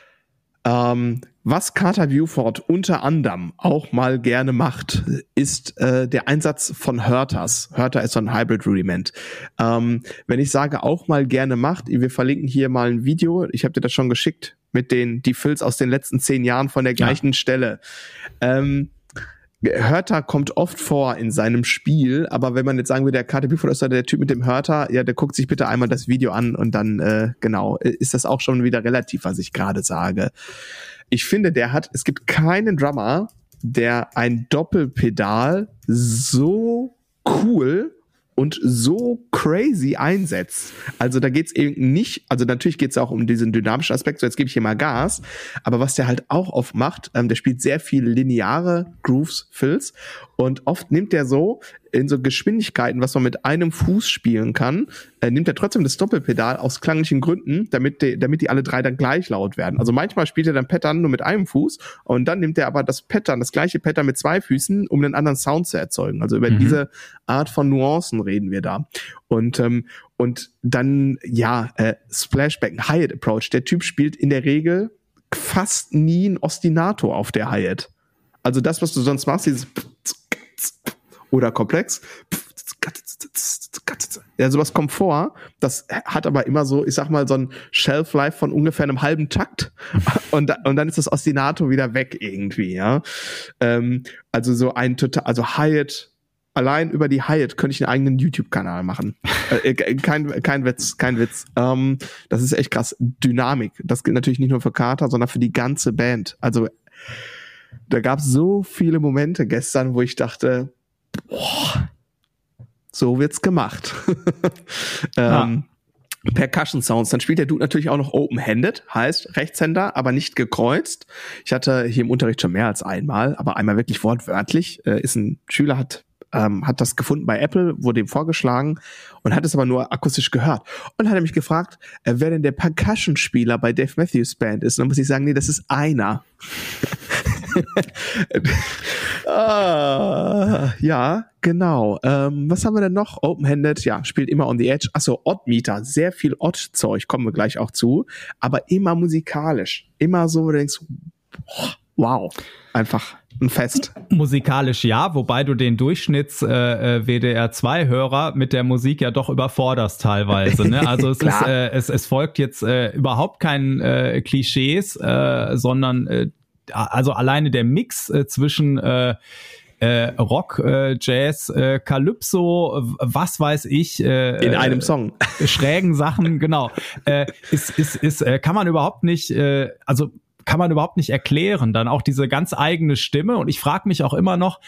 Ähm, was Carter Beauford unter anderem auch mal gerne macht, ist äh, der Einsatz von Hörters. Hörter ist so ein Hybrid-Rudiment. Ähm, wenn ich sage auch mal gerne macht, wir verlinken hier mal ein Video, ich habe dir das schon geschickt, mit den die Fills aus den letzten zehn Jahren von der gleichen ja. Stelle. Ähm, Hörter kommt oft vor in seinem Spiel, aber wenn man jetzt sagen will, der Carter Beauford ist der Typ mit dem Hörter, ja, der guckt sich bitte einmal das Video an und dann, äh, genau, ist das auch schon wieder relativ, was ich gerade sage. Ich finde, der hat, es gibt keinen Drummer, der ein Doppelpedal so cool und so crazy einsetzt. Also da geht's eben nicht, also natürlich geht's auch um diesen dynamischen Aspekt, so jetzt gebe ich hier mal Gas, aber was der halt auch oft macht, ähm, der spielt sehr viel lineare Grooves, Fills und oft nimmt der so in so Geschwindigkeiten, was man mit einem Fuß spielen kann, äh, nimmt er trotzdem das Doppelpedal aus klanglichen Gründen, damit die, damit die alle drei dann gleich laut werden. Also manchmal spielt er dann Pattern nur mit einem Fuß und dann nimmt er aber das Pattern, das gleiche Pattern mit zwei Füßen, um einen anderen Sound zu erzeugen. Also über mhm. diese Art von Nuancen reden wir da. Und ähm, und dann, ja, äh, Splashback, Hi-Hat Approach. Der Typ spielt in der Regel fast nie ein Ostinato auf der Hi-Hat. Also das, was du sonst machst, dieses oder komplex. Ja, sowas kommt vor. Das hat aber immer so, ich sag mal, so ein Shelf-Life von ungefähr einem halben Takt. Und, und dann ist das Ostinato wieder weg irgendwie, ja. Ähm, also so ein total, also Hi-Hat, allein über die Hi-Hat könnte ich einen eigenen YouTube-Kanal machen. äh, kein, kein Witz, kein Witz. Ähm, das ist echt krass. Dynamik. Das gilt natürlich nicht nur für Carter, sondern für die ganze Band. Also, da gab es so viele Momente gestern, wo ich dachte, boah, so wird's gemacht. ähm, ja. Percussion Sounds. Dann spielt der Dude natürlich auch noch open-handed, heißt Rechtshänder, aber nicht gekreuzt. Ich hatte hier im Unterricht schon mehr als einmal, aber einmal wirklich wortwörtlich. Äh, ist ein Schüler, hat ähm, hat das gefunden bei Apple, wurde ihm vorgeschlagen und hat es aber nur akustisch gehört. Und dann hat er mich gefragt, äh, wer denn der Percussion-Spieler bei Dave Matthews Band ist. Und dann muss ich sagen, nee, das ist einer. ah, ja, genau. Ähm, was haben wir denn noch? Open-Handed, ja, spielt immer on the edge. Achso, Odd-Meter, sehr viel Odd-Zeug, kommen wir gleich auch zu. Aber immer musikalisch. Immer so, wo du denkst, boah, wow, einfach ein Fest. Musikalisch ja, wobei du den Durchschnitts äh, W D R zwei Hörer mit der Musik ja doch überforderst teilweise. Ne? Also es, ist, äh, es, es folgt jetzt äh, überhaupt keinen äh, Klischees, äh, sondern äh, also alleine der Mix äh, zwischen äh, äh, Rock, äh, Jazz, äh, Calypso, was weiß ich. Äh, In einem Song. Äh, schrägen Sachen, genau. Äh, ist, ist, ist, äh, kann man überhaupt nicht, äh, also kann man überhaupt nicht erklären. Dann auch diese ganz eigene Stimme. Und ich frage mich auch immer noch,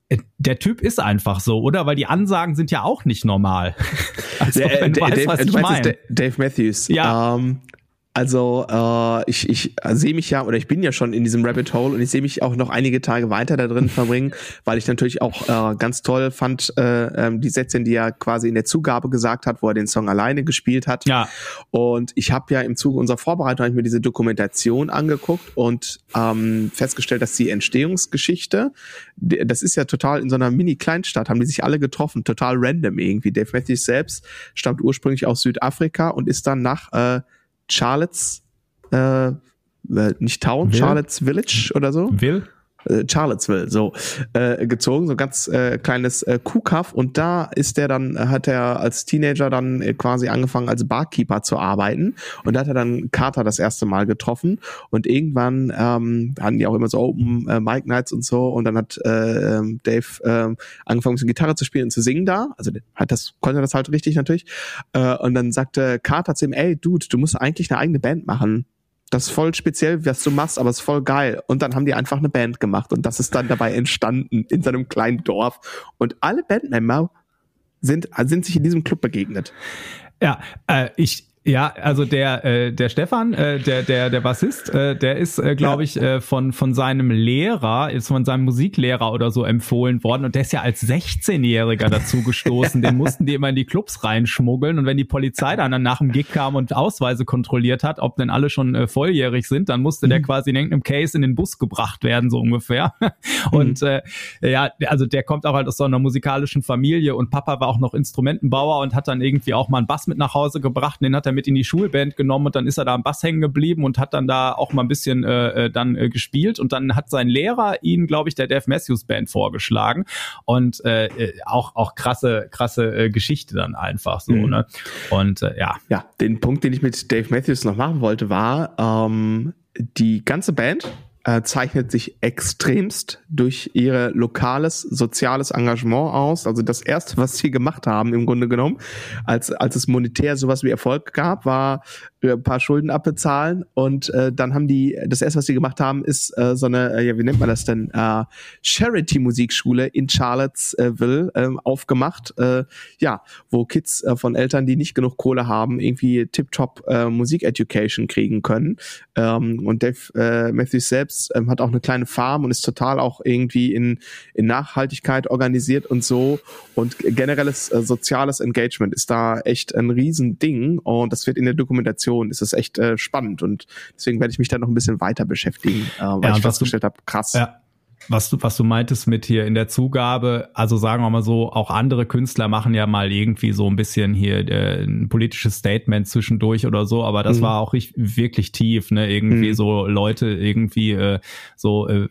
der Typ ist einfach so, oder? Weil die Ansagen sind ja auch nicht normal. Also, der, wenn du Dave, weißt, was du ich meinst mein. Dave Matthews. Ja. Ähm, also äh, ich, ich sehe mich ja, oder ich bin ja schon in diesem Rabbit Hole und ich sehe mich auch noch einige Tage weiter da drin verbringen, weil ich natürlich auch äh, ganz toll fand, äh, die Sätze, die er quasi in der Zugabe gesagt hat, wo er den Song alleine gespielt hat. Ja. Und ich habe ja im Zuge unserer Vorbereitung hab ich mir diese Dokumentation angeguckt und ähm, festgestellt, dass die Entstehungsgeschichte, das ist ja total in so einer Mini-Kleinstadt, haben die sich alle getroffen, total random irgendwie. Dave Matthews selbst stammt ursprünglich aus Südafrika und ist dann nach äh, Charlottes, äh, nicht Town, Will? Charlottes Village oder so? Will? Äh, Charlottesville, so, äh, gezogen, so ein ganz äh, kleines äh, Kuhkaff und da ist der dann, hat er als Teenager dann äh, quasi angefangen als Barkeeper zu arbeiten und da hat er dann Carter das erste Mal getroffen und irgendwann ähm, hatten die auch immer so Open äh, Mic Nights und so und dann hat äh, Dave äh, angefangen ein bisschen Gitarre zu spielen und zu singen da, also hat das, konnte das halt richtig natürlich äh, und dann sagte Carter zu ihm, ey Dude, du musst eigentlich eine eigene Band machen. Das ist voll speziell, was du machst, aber es ist voll geil. Und dann haben die einfach eine Band gemacht und das ist dann dabei entstanden in so einem kleinen Dorf. Und alle Bandmember sind, sind sich in diesem Club begegnet. Ja, äh, ich Ja, also der äh, der Stefan, äh, der der der Bassist, äh, der ist, äh, glaube ich, äh, von von seinem Lehrer, ist von seinem Musiklehrer oder so empfohlen worden und der ist ja als sechzehnjähriger dazu gestoßen. Den mussten die immer in die Clubs reinschmuggeln und wenn die Polizei dann nach dem Gig kam und Ausweise kontrolliert hat, ob denn alle schon äh, volljährig sind, dann musste mhm. der quasi in irgendeinem Case in den Bus gebracht werden, so ungefähr. Und äh, ja, also der kommt auch halt aus so einer musikalischen Familie und Papa war auch noch Instrumentenbauer und hat dann irgendwie auch mal einen Bass mit nach Hause gebracht und den hat er mit in die Schulband genommen und dann ist er da am Bass hängen geblieben und hat dann da auch mal ein bisschen äh, dann äh, gespielt und dann hat sein Lehrer ihn, glaube ich, der Dave Matthews Band vorgeschlagen und äh, auch auch krasse krasse äh, Geschichte dann einfach so, mhm. ne? Und äh, ja. Ja, den Punkt, den ich mit Dave Matthews noch machen wollte, war ähm, die ganze Band äh, zeichnet sich extremst durch ihr lokales, soziales Engagement aus. Also das Erste, was sie gemacht haben, im Grunde genommen, als als es monetär sowas wie Erfolg gab, war ein paar Schulden abbezahlen und äh, dann haben die, das Erste, was sie gemacht haben, ist äh, so eine, äh, ja, wie nennt man das denn, äh, Charity-Musikschule in Charlottesville äh, aufgemacht, äh, ja, wo Kids äh, von Eltern, die nicht genug Kohle haben, irgendwie Tip-Top äh, Musik-Education kriegen können. Ähm, und Dave äh, Matthews selbst äh, hat auch eine kleine Farm und ist total auch irgendwie in, in Nachhaltigkeit organisiert und so und generelles äh, soziales Engagement ist da echt ein Riesending und das wird in der Dokumentation ist es echt äh, spannend und deswegen werde ich mich da noch ein bisschen weiter beschäftigen, äh, weil ja, ich festgestellt habe, krass. Ja. Was du, was du meintest mit hier in der Zugabe, also sagen wir mal so, auch andere Künstler machen ja mal irgendwie so ein bisschen hier äh, ein politisches Statement zwischendurch oder so, aber das mhm. war auch richtig, wirklich tief, ne, irgendwie mhm. so Leute irgendwie äh, so äh,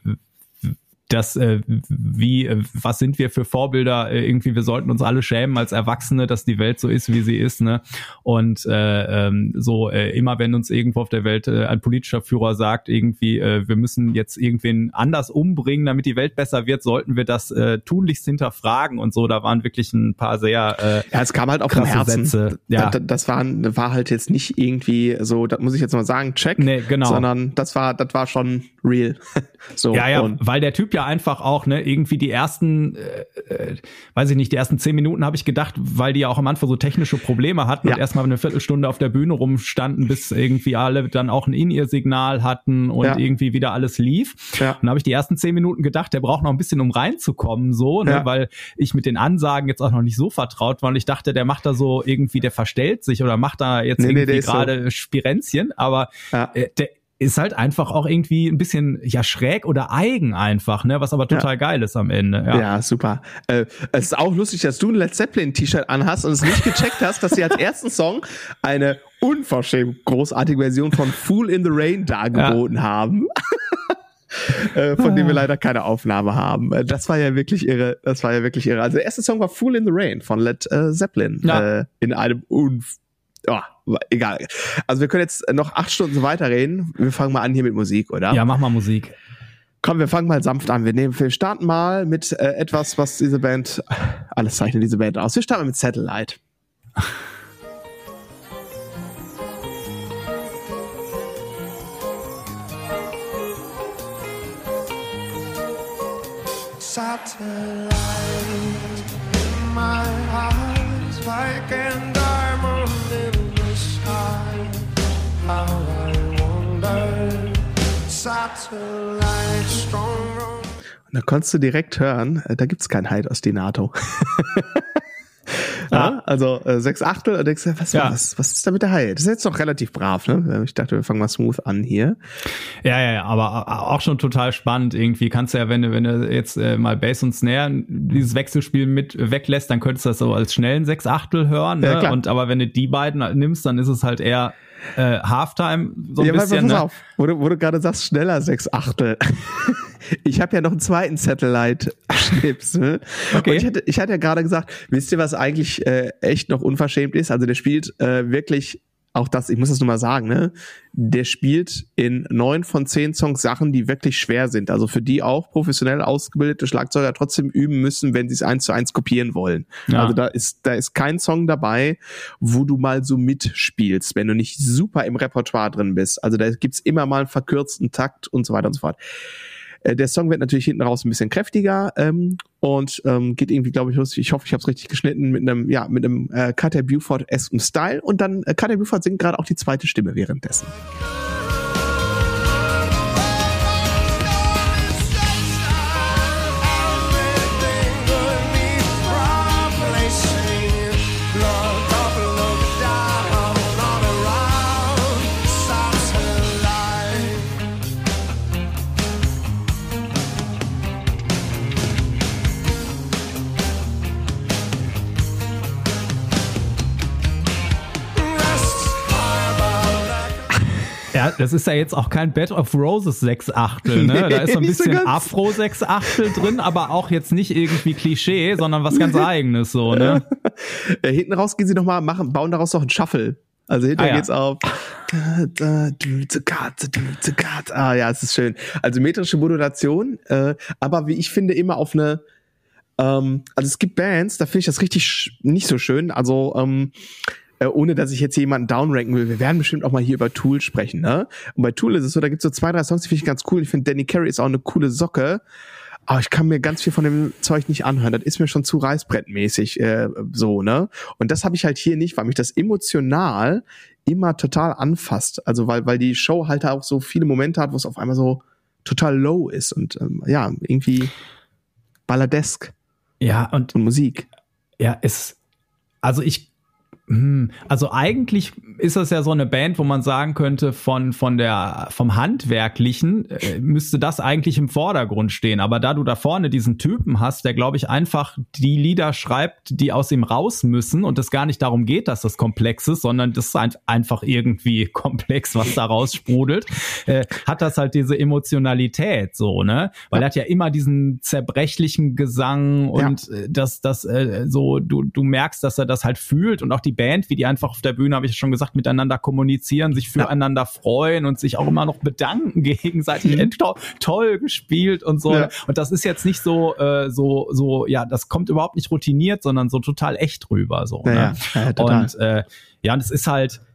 das, äh, wie, äh, was sind wir für Vorbilder? Äh, irgendwie, wir sollten uns alle schämen als Erwachsene, dass die Welt so ist, wie sie ist, ne? Und äh, ähm, so äh, immer, wenn uns irgendwo auf der Welt äh, ein politischer Führer sagt, irgendwie, äh, wir müssen jetzt irgendwen anders umbringen, damit die Welt besser wird, sollten wir das äh, tunlichst hinterfragen und so. Da waren wirklich ein paar sehr äh, ja, es kam halt auf dem Herzen. Sätze. Ja, das, das war, war halt jetzt nicht irgendwie so, das muss ich jetzt mal sagen, check, nee, genau. sondern das war, das war schon real. So, ja, ja, und weil der Typ ja einfach auch, ne, irgendwie die ersten, äh, weiß ich nicht, die ersten zehn Minuten habe ich gedacht, weil die ja auch am Anfang so technische Probleme hatten ja. und erstmal eine Viertelstunde auf der Bühne rumstanden, bis irgendwie alle dann auch ein In-Ear-Signal hatten und ja. irgendwie wieder alles lief. Ja. Und da habe ich die ersten zehn Minuten gedacht, der braucht noch ein bisschen, um reinzukommen, so, ne, ja. weil ich mit den Ansagen jetzt auch noch nicht so vertraut war und ich dachte, der macht da so irgendwie, der verstellt sich oder macht da jetzt nee, irgendwie nee, gerade so Spirenzchen, aber ja. äh, der ist halt einfach auch irgendwie ein bisschen ja schräg oder eigen einfach, ne, was aber total ja. geil ist am Ende. Ja, ja super. Äh, es ist auch lustig, dass du ein Led Zeppelin T-Shirt anhast und es nicht gecheckt hast, dass sie als ersten Song eine unverschämt großartige Version von Fool in the Rain dargeboten ja. haben. äh, von dem wir leider keine Aufnahme haben. Das war ja wirklich irre. Das war ja wirklich irre. Also der erste Song war Fool in the Rain von Led äh, Zeppelin ja. äh, in einem unf Oh, egal. Also wir können jetzt noch acht Stunden weiterreden. Wir fangen mal an hier mit Musik, oder? Ja, mach mal Musik. Komm, wir fangen mal sanft an. Wir nehmen, wir starten mal mit äh, etwas, was diese Band, alles zeichnet diese Band aus. Wir starten mit Satellite. Satellite in my eyes, like an diamond in the sky. How I wonder, satellite strong. Und da konntest du direkt hören, da gibt's kein Hide-Ostinato. Ja, also äh, sechs Achtel und denkst, was, ja. was, was ist da mit der High? Das ist jetzt noch relativ brav, ne? Ich dachte, wir fangen mal smooth an hier. Ja, ja, ja, aber auch schon total spannend irgendwie. Kannst du ja, wenn du, wenn du jetzt äh, mal Bass und Snare dieses Wechselspiel mit weglässt, dann könntest du das so als schnellen sechs Achtel hören, ne? Ja, klar. Und aber wenn du die beiden nimmst, dann ist es halt eher äh, Halftime so ein ja, bisschen. Pass ne? auf, wo du, wo du gerade sagst, schneller sechs Achtel. Ich habe ja noch einen zweiten Satellite-Schnipsel. Okay. Und ich hatte, ich hatte ja gerade gesagt, wisst ihr, was eigentlich äh, echt noch unverschämt ist? Also der spielt äh, wirklich, auch das, ich muss das nur mal sagen, ne? Der spielt in neun von zehn Songs Sachen, die wirklich schwer sind. Also für die auch professionell ausgebildete Schlagzeuger trotzdem üben müssen, wenn sie es eins zu eins kopieren wollen. Ja. Also da ist, da ist kein Song dabei, wo du mal so mitspielst, wenn du nicht super im Repertoire drin bist. Also da gibt's immer mal einen verkürzten Takt und so weiter und so fort. Der Song wird natürlich hinten raus ein bisschen kräftiger ähm, und ähm, geht irgendwie, glaube ich, lustig. Ich hoffe, ich habe es richtig geschnitten mit einem, ja, mit einem äh, Carter Buford-esken Style. Und dann äh, Carter Buford singt gerade auch die zweite Stimme währenddessen. Ja, das ist ja jetzt auch kein Bed of Roses sechs Achtel, ne? Nee, da ist so ein bisschen so Afro sechs Achtel drin, aber auch jetzt nicht irgendwie Klischee, sondern was ganz Eigenes so, ne? Ja, hinten raus gehen sie nochmal, machen, bauen daraus noch einen Shuffle. Also hinterher ah, ja. geht's auf. Ah ja, es ist schön. Also metrische Modulation, äh, aber wie ich finde, immer auf eine, ähm, also es gibt Bands, da finde ich das richtig nicht so schön. Also, ähm, ohne dass ich jetzt jemanden downranken will, wir werden bestimmt auch mal hier über Tool sprechen, ne? Und bei Tool ist es so, da gibt's so zwei, drei Songs, die finde ich ganz cool. Ich finde, Danny Carey ist auch eine coole Socke, aber ich kann mir ganz viel von dem Zeug nicht anhören. Das ist mir schon zu reißbrettmäßig, äh, so, ne? Und das habe ich halt hier nicht, weil mich das emotional immer total anfasst. Also weil weil die Show halt auch so viele Momente hat, wo es auf einmal so total low ist und ähm, ja, irgendwie balladesk. Ja, und, und Musik. Ja, es, also ich Also eigentlich ist das ja so eine Band, wo man sagen könnte, von von der vom Handwerklichen äh, müsste das eigentlich im Vordergrund stehen. Aber da du da vorne diesen Typen hast, der, glaube ich, einfach die Lieder schreibt, die aus ihm raus müssen und es gar nicht darum geht, dass das komplex ist, sondern das ist einfach irgendwie komplex, was da raussprudelt, äh, hat das halt diese Emotionalität so, ne? Weil ja. er hat ja immer diesen zerbrechlichen Gesang und ja. das das äh, so du du merkst, dass er das halt fühlt und auch die Band, wie die einfach auf der Bühne, habe ich schon gesagt, miteinander kommunizieren, sich füreinander ja. freuen und sich auch immer noch bedanken gegenseitig. Mhm. To- toll gespielt und so. Ja. Und das ist jetzt nicht so, äh, so, so, ja, das kommt überhaupt nicht routiniert, sondern so total echt rüber. So, ja, ne? ja, ja, total. Und äh, ja, und es ist halt,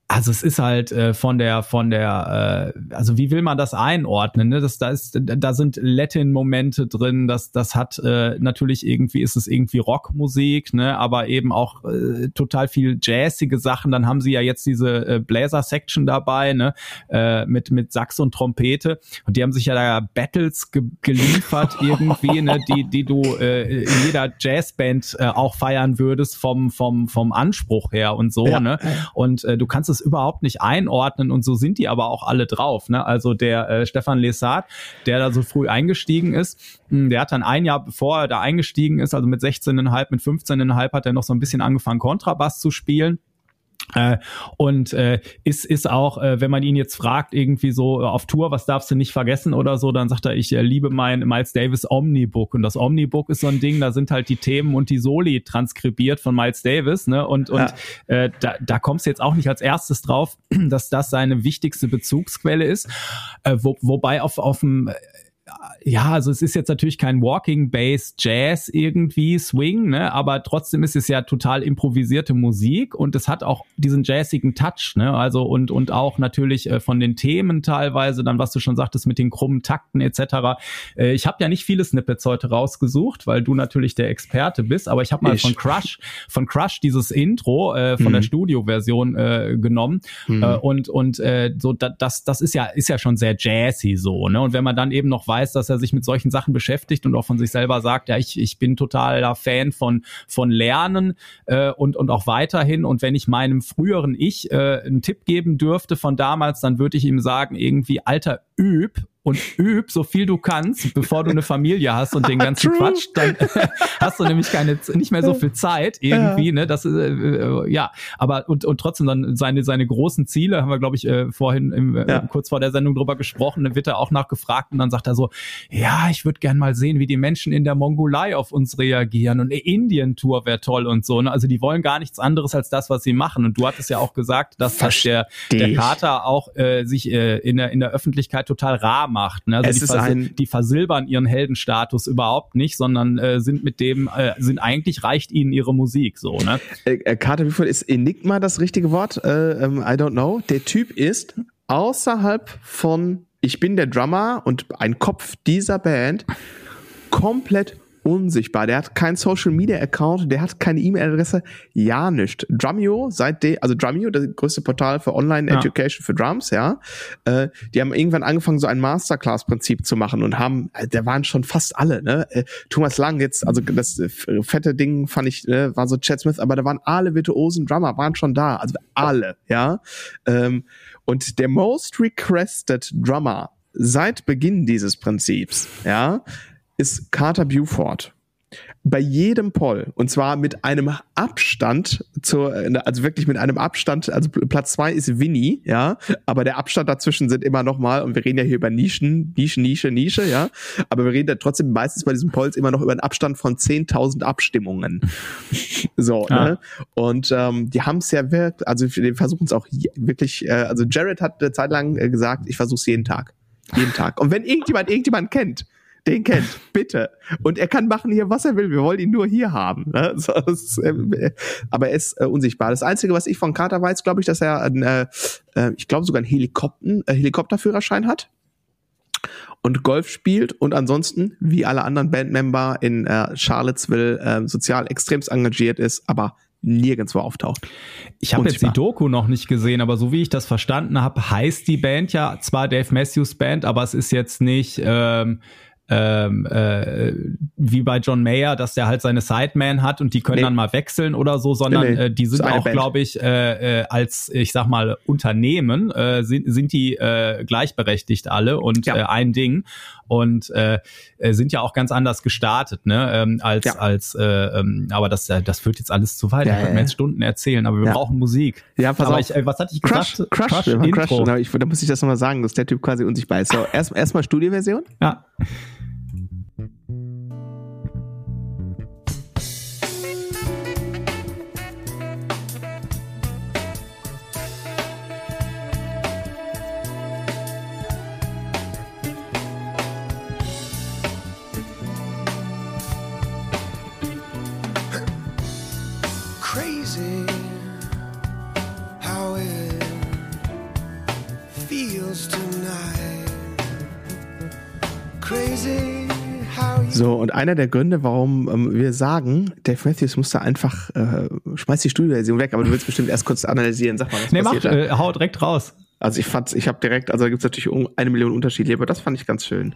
Also es ist halt äh, von der, von der, äh, also wie will man das einordnen? Ne? Das, da ist, da sind Latin-Momente drin. Das, das hat äh, natürlich irgendwie ist es irgendwie Rockmusik, ne? Aber eben auch äh, total viel jazzige Sachen. Dann haben sie ja jetzt diese äh, Bläser-Section dabei, ne? Äh, mit mit Sax und Trompete. Und die haben sich ja da Battles ge- geliefert irgendwie, ne? Die die du äh, in jeder Jazzband äh, auch feiern würdest vom vom vom Anspruch her und so, ja. Ne? Und äh, du kannst es überhaupt nicht einordnen und so sind die aber auch alle drauf, ne? Also der äh, Stefan Lessard, der da so früh eingestiegen ist, mh, der hat dann ein Jahr bevor er da eingestiegen ist, also mit sechzehn Komma fünf, mit fünfzehn Komma fünf hat er noch so ein bisschen angefangen Kontrabass zu spielen. Äh, und äh, ist ist auch, äh, wenn man ihn jetzt fragt, irgendwie so äh, auf Tour, was darfst du nicht vergessen oder so, dann sagt er, ich äh, liebe mein Miles Davis Omnibook. Und das Omnibook ist so ein Ding, da sind halt die Themen und die Soli transkribiert von Miles Davis, ne? Und und ja. äh, da, da kommst du jetzt auch nicht als erstes drauf, dass das seine wichtigste Bezugsquelle ist. Äh, wo, wobei auf auf dem ja, also es ist jetzt natürlich kein Walking Bass Jazz irgendwie Swing, ne, aber trotzdem ist es ja total improvisierte Musik und es hat auch diesen jazzigen Touch, ne, also und und auch natürlich äh, von den Themen teilweise, dann was du schon sagtest mit den krummen Takten et cetera. Äh, ich habe ja nicht viele Snippets heute rausgesucht, weil du natürlich der Experte bist, aber ich habe mal ich. von Crush, von Crush dieses Intro äh, von mhm. der Studioversion äh, genommen mhm. äh, und und äh, so da, das das ist ja ist ja schon sehr jazzy so, ne, und wenn man dann eben noch weiß, dass er sich mit solchen Sachen beschäftigt und auch von sich selber sagt, ja, ich ich bin totaler Fan von von Lernen äh, und und auch weiterhin, und wenn ich meinem früheren Ich äh, einen Tipp geben dürfte von damals, dann würde ich ihm sagen, irgendwie, Alter, üb und üb so viel du kannst, bevor du eine Familie hast und den ganzen Quatsch, dann hast du nämlich keine, nicht mehr so viel Zeit irgendwie, ja. ne, das ist, äh, ja, aber und und trotzdem dann seine seine großen Ziele, haben wir glaube ich äh, vorhin im, äh, ja. kurz vor der Sendung drüber gesprochen, dann wird er auch nachgefragt und dann sagt er so, ja, ich würde gern mal sehen, wie die Menschen in der Mongolei auf uns reagieren und eine Indien-Tour wäre toll und so, ne, also die wollen gar nichts anderes als das, was sie machen, und du hattest ja auch gesagt, dass, dass der der Kater auch äh, sich äh, in der in der Öffentlichkeit total rar macht, ne? Also es die, ist vers- ein die versilbern ihren Heldenstatus überhaupt nicht, sondern äh, sind mit dem, äh, sind eigentlich reicht ihnen ihre Musik so, ne? Äh, Kater Buford, ist Enigma das richtige Wort? Äh, ähm, I don't know. Der Typ ist außerhalb von ich bin der Drummer und ein Kopf dieser Band komplett unsichtbar. Der hat keinen Social-Media-Account, der hat keine E-Mail-Adresse, ja nichts. Drumeo, seitdem, also Drumeo, das größte Portal für Online-Education ja. für Drums, ja, äh, die haben irgendwann angefangen, so ein Masterclass-Prinzip zu machen und haben, äh, da waren schon fast alle, ne, äh, Thomas Lang jetzt, also das äh, fette Ding fand ich, äh, war so Chad Smith, aber da waren alle virtuosen Drummer, waren schon da, also alle, ja, ähm, und der most requested Drummer seit Beginn dieses Prinzips, ja, ist Kater Buford. Bei jedem Poll, und zwar mit einem Abstand zur, also wirklich mit einem Abstand, also Platz zwei ist Winnie, ja, aber der Abstand dazwischen sind immer noch mal, und wir reden ja hier über Nischen, Nische, Nische, Nische, ja, aber wir reden ja trotzdem meistens bei diesen Polls immer noch über einen Abstand von zehntausend Abstimmungen. So, ja. ne, und ähm, die haben es ja wirklich, also die versuchen es auch wirklich, äh, also Jared hat eine Zeit lang äh, gesagt, ich versuche es jeden Tag, jeden Tag, und wenn irgendjemand irgendjemand kennt, den kennt, bitte. Und er kann machen hier, was er will. Wir wollen ihn nur hier haben. Ne? So, das, äh, aber er ist äh, unsichtbar. Das Einzige, was ich von Kater weiß, glaube ich, dass er, ein, äh, ich glaube, sogar einen Helikopter, äh, Helikopterführerschein hat und Golf spielt und ansonsten, wie alle anderen Bandmember in äh, Charlottesville, äh, sozial extremst engagiert ist, aber nirgendwo auftaucht. Ich habe jetzt die Doku noch nicht gesehen, aber so wie ich das verstanden habe, heißt die Band ja zwar Dave Matthews Band, aber es ist jetzt nicht ähm, Ähm, äh, wie bei John Mayer, dass der halt seine Sideman hat und die können nee. dann mal wechseln oder so, sondern nee, nee. Äh, die sind auch, glaube ich, äh, äh, als, ich sag mal, Unternehmen äh, sind, sind die äh, gleichberechtigt alle und ja. äh, ein Ding und äh, sind ja auch ganz anders gestartet, ne, ähm, als, ja. als äh, ähm, aber das, das führt jetzt alles zu weit, ja, da können wir jetzt Stunden erzählen, aber wir ja. brauchen Musik. Ja, pass aber auf. Ich, äh, was hatte ich Crush, gesagt? Crush, Crush, Crush, Crush genau, ich, da muss ich das nochmal sagen, dass der Typ quasi unsichtbar ist. So, erst erstmal Studioversion. Ja. Crazy how it So, und einer der Gründe, warum ähm, wir sagen, Dave Matthews musste einfach, äh, schmeiß die Studioversion weg, aber du willst bestimmt erst kurz analysieren. Sag mal, was nee, passiert mach, da? äh, hau direkt raus. Also ich fand's, ich habe direkt, also da gibt's natürlich um eine Million Unterschiede, aber das fand ich ganz schön.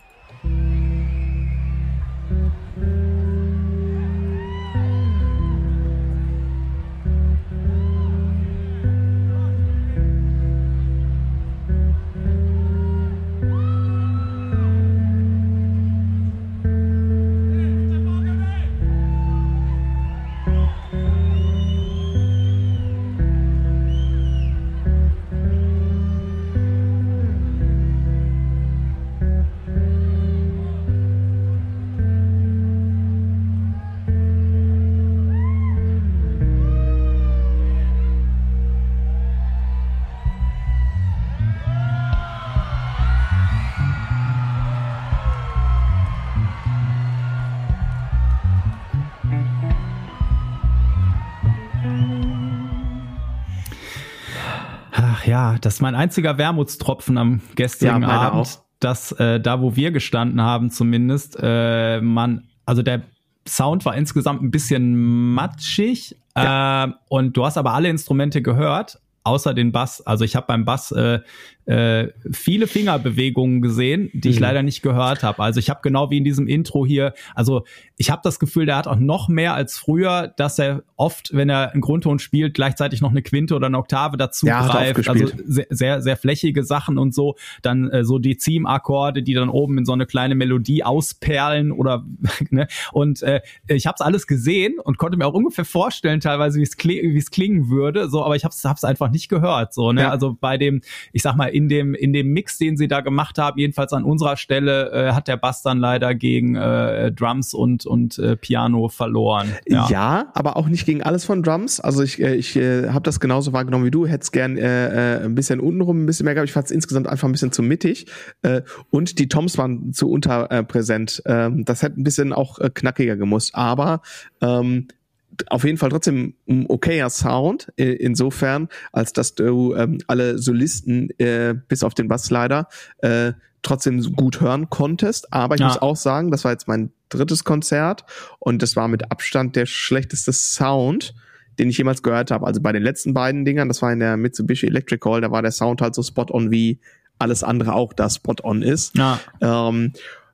Ja, das ist mein einziger Wermutstropfen am gestrigen ja, Abend, auch. dass äh, da, wo wir gestanden haben zumindest, äh, man, also der Sound war insgesamt ein bisschen matschig ja. äh, und du hast aber alle Instrumente gehört, außer den Bass. Also ich habe beim Bass äh, äh, viele Fingerbewegungen gesehen, die ich mhm. leider nicht gehört habe. Also ich habe genau wie in diesem Intro hier, also ich habe das Gefühl, der hat auch noch mehr als früher, dass er oft, wenn er einen Grundton spielt, gleichzeitig noch eine Quinte oder eine Oktave dazu ja, greift. Also sehr, sehr, sehr flächige Sachen und so. Dann äh, so Dezim-Akkorde, die dann oben in so eine kleine Melodie ausperlen oder ne. Und äh, ich habe es alles gesehen und konnte mir auch ungefähr vorstellen, teilweise, wie es kli- wie es klingen würde. So, aber ich habe es einfach nicht gehört. So, ne. Ja. Also bei dem, ich sag mal, in dem in dem Mix, den sie da gemacht haben, jedenfalls an unserer Stelle, äh, hat der Bass dann leider gegen äh, Drums und und äh, Piano verloren. Ja. ja, aber auch nicht gegen alles von Drums. Also ich äh, ich äh, habe das genauso wahrgenommen wie du. Hätt's gern äh, äh, ein bisschen untenrum ein bisschen mehr gehabt. Ich fand es insgesamt einfach ein bisschen zu mittig äh, und die Toms waren zu unterpräsent. Äh, das hätte ein bisschen auch äh, knackiger gemusst. Aber ähm, auf jeden Fall trotzdem ein okayer Sound, äh, insofern, als dass du ähm, alle Solisten, äh, bis auf den Bass leider, äh, trotzdem gut hören konntest. Aber ich ja. muss auch sagen, das war jetzt mein drittes Konzert und das war mit Abstand der schlechteste Sound, den ich jemals gehört habe. Also bei den letzten beiden Dingern, das war in der Mitsubishi Electric Hall, da war der Sound halt so spot-on, wie alles andere auch da spot-on ist. Ja. Ähm,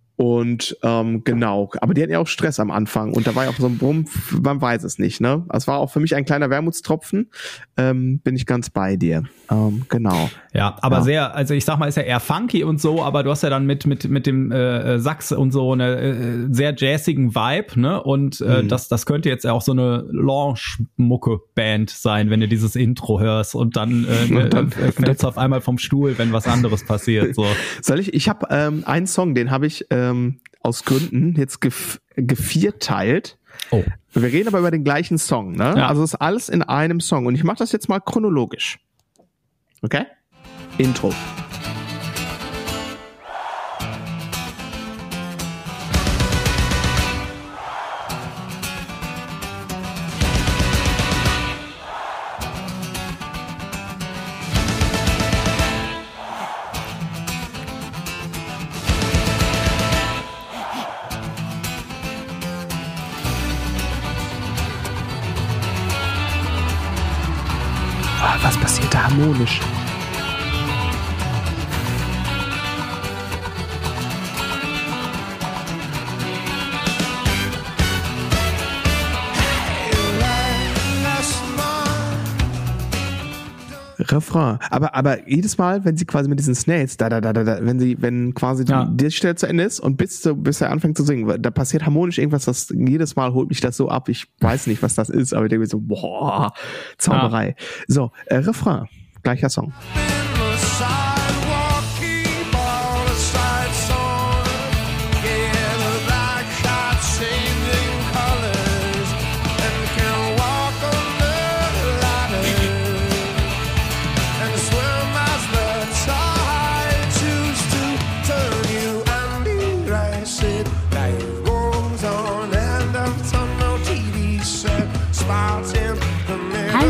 Und ähm, genau, aber die hatten ja auch Stress am Anfang und da war ja auch so ein Bumm, man weiß es nicht, ne? Es war auch für mich ein kleiner Wermutstropfen, ähm, bin ich ganz bei dir, ähm, genau. Ja, aber ja. sehr, also ich sag mal, ist ja eher funky und so, aber du hast ja dann mit mit mit dem äh, Sax und so eine äh, sehr jazzigen Vibe, ne? Und äh, mhm. das das könnte jetzt auch so eine Lounge-Mucke-Band sein, wenn du dieses Intro hörst und dann, äh, und dann äh, fällst du auf einmal vom Stuhl, wenn was anderes passiert. So. Soll ich? Ich habe ähm, einen Song, den habe ich äh, aus Gründen jetzt gef- gevierteilt. Oh. Wir reden aber über den gleichen Song, ne? Ja. Also ist alles in einem Song und ich mache das jetzt mal chronologisch. Okay? Intro. Was passiert da harmonisch? Refrain. Aber, aber jedes Mal, wenn sie quasi mit diesen Snails, da, da, da, da, wenn sie, wenn quasi ja. die, die Stelle zu Ende ist und bis, zu, bis er anfängt zu singen, da passiert harmonisch irgendwas, das jedes Mal holt mich das so ab. Ich weiß nicht, was das ist, aber ich denke mir so, boah, Zauberei. Ja. So, äh, Refrain. Gleicher Song.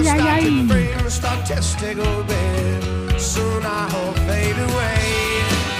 Statistical bed, soon I hope fade away.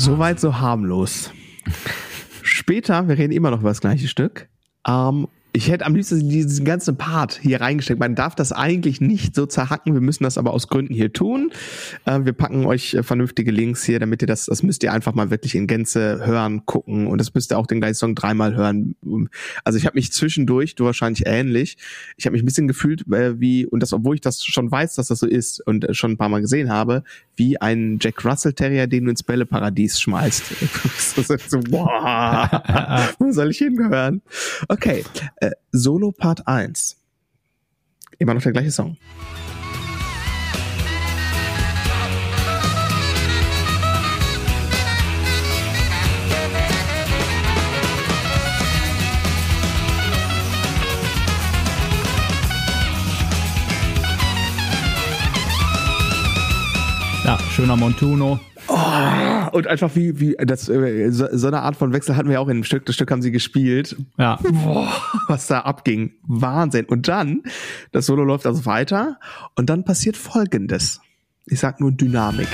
Soweit so harmlos. Später, wir reden immer noch über das gleiche Stück, ähm, ich hätte am liebsten diesen ganzen Part hier reingesteckt. Man darf das eigentlich nicht so zerhacken. Wir müssen das aber aus Gründen hier tun. Äh, wir packen euch vernünftige Links hier, damit ihr das, das müsst ihr einfach mal wirklich in Gänze hören, gucken. Und das müsst ihr auch den gleichen Song dreimal hören. Also ich habe mich zwischendurch, du wahrscheinlich ähnlich, ich habe mich ein bisschen gefühlt äh, wie, und das, obwohl ich das schon weiß, dass das so ist und äh, schon ein paar Mal gesehen habe, wie ein Jack Russell Terrier, den du ins Bälleparadies schmeißt. so, boah, wo soll ich hingehören? Okay. Solo Part eins. Immer noch der gleiche Song. Ja, schöner Montuno. Oh, und einfach wie, wie, das, so, so eine Art von Wechsel hatten wir auch in dem Stück. Das Stück haben sie gespielt. Ja. Boah, was da abging. Wahnsinn. Und dann, das Solo läuft also weiter. Und dann passiert Folgendes. Ich sag nur Dynamik.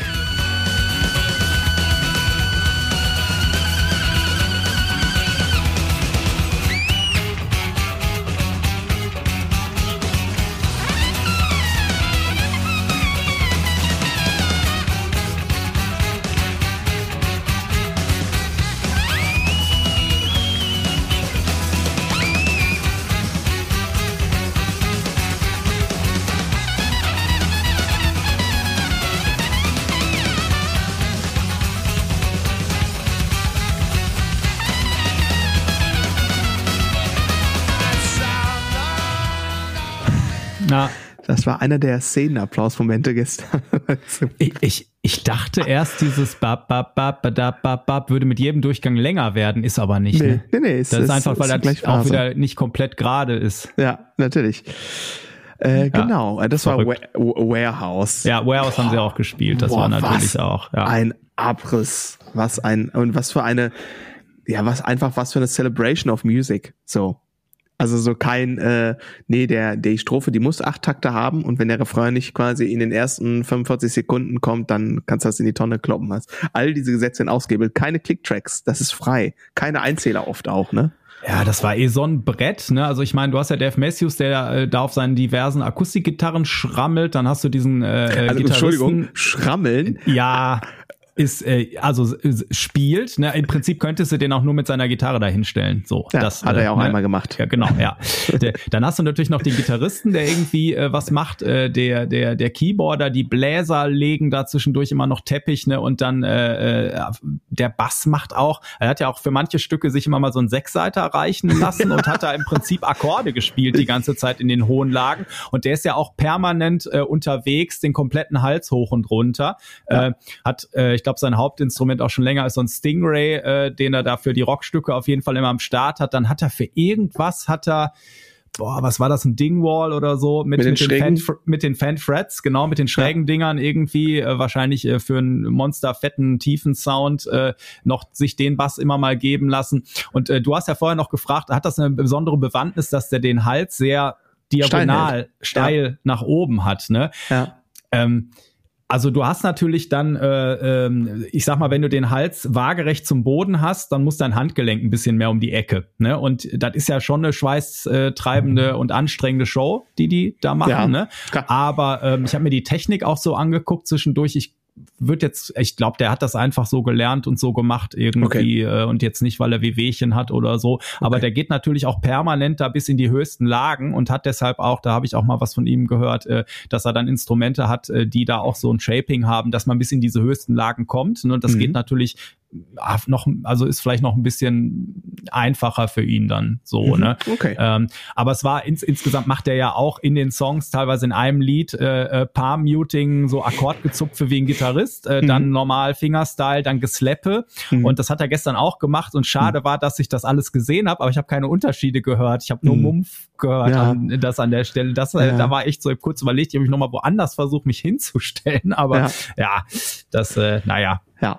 Na, das war einer der Szenenapplaus-Momente gestern. ich, ich, ich dachte erst, dieses Bab, Bab, Bab, Bab, Bab, Bab würde mit jedem Durchgang länger werden, ist aber nicht. Nee, ne? nee, nee. Das ist, ist einfach, weil das auch wieder nicht komplett gerade ist. Ja, natürlich. Äh, ja, genau, das verrückt. war Warehouse. Ja, Warehouse haben sie auch gespielt, das Boah, war natürlich auch. Ja. Ein Abriss, was ein, und was für eine, ja, was einfach, was für eine Celebration of Music, so. Also so kein, äh, nee, der, die Strophe, die muss acht Takte haben und wenn der Refrain nicht quasi in den ersten fünfundvierzig Sekunden kommt, dann kannst du das in die Tonne kloppen. All diese Gesetze sind ausgehebelt, keine Clicktracks, das ist frei, keine Einzähler oft auch, ne? Ja, das war eh so ein Brett, ne? Also ich meine, du hast ja Dave Matthews, der äh, da auf seinen diversen Akustikgitarren schrammelt, dann hast du diesen äh, also, Gitarristen. Entschuldigung, schrammeln? Ja, ist äh, also spielt, ne? Im Prinzip könntest du den auch nur mit seiner Gitarre da hinstellen. So, ja, das hat er ja äh, auch ne? einmal gemacht. Ja, genau, ja. der, dann hast du natürlich noch den Gitarristen, der irgendwie äh, was macht, äh, der der der Keyboarder, die Bläser legen da zwischendurch immer noch Teppich, ne? Und dann äh, äh, der Bass macht auch. Er hat ja auch für manche Stücke sich immer mal so einen Sechsseiter reichen lassen und hat da im Prinzip Akkorde gespielt die ganze Zeit in den hohen Lagen. Und der ist ja auch permanent äh, unterwegs, den kompletten Hals hoch und runter. Ja. Äh, hat, äh, ich glaube, sein Hauptinstrument auch schon länger ist so ein Stingray, äh, den er da für die Rockstücke auf jeden Fall immer am Start hat. Dann hat er für irgendwas, hat er, boah, was war das, ein Dingwall oder so? Mit, mit, mit, den, Fan, mit den Fan-Frets, genau, mit den schrägen ja. Dingern irgendwie, äh, wahrscheinlich äh, für einen monsterfetten, tiefen Sound äh, noch sich den Bass immer mal geben lassen. Und äh, du hast ja vorher noch gefragt, hat das eine besondere Bewandtnis, dass der den Hals sehr diagonal, steil, steil ja. nach oben hat, ne? Ja. Ähm, Also du hast natürlich dann, äh, äh, ich sag mal, wenn du den Hals waagerecht zum Boden hast, dann muss dein Handgelenk ein bisschen mehr um die Ecke. Ne? Und das ist ja schon eine schweißtreibende und anstrengende Show, die die da machen. Ja, ne? Aber ähm, ich habe mir die Technik auch so angeguckt zwischendurch. Ich wird jetzt, ich glaube, der hat das einfach so gelernt und so gemacht irgendwie okay. äh, und jetzt nicht, weil er Wehwehchen hat oder so. Aber okay. der geht natürlich auch permanent da bis in die höchsten Lagen und hat deshalb auch, da habe ich auch mal was von ihm gehört, äh, dass er dann Instrumente hat, äh, die da auch so ein Shaping haben, dass man bis in diese höchsten Lagen kommt. Ne? Und das mhm. geht natürlich noch, also ist vielleicht noch ein bisschen einfacher für ihn dann so, mhm, ne? Okay. Ähm, aber es war ins, insgesamt macht er ja auch in den Songs teilweise in einem Lied äh, Palm-Muting, so Akkordgezupfe wie ein Gitarrist, äh, mhm. dann normal Fingerstyle, dann Geslappe mhm. und das hat er gestern auch gemacht und schade mhm. war, dass ich das alles gesehen habe, aber ich habe keine Unterschiede gehört, ich habe nur mhm. Mumpf gehört, ja. an, das an der Stelle, das, ja. äh, da war echt so kurz überlegt, ich habe mich nochmal woanders versucht, mich hinzustellen, aber ja, ja das, äh, naja. Ja.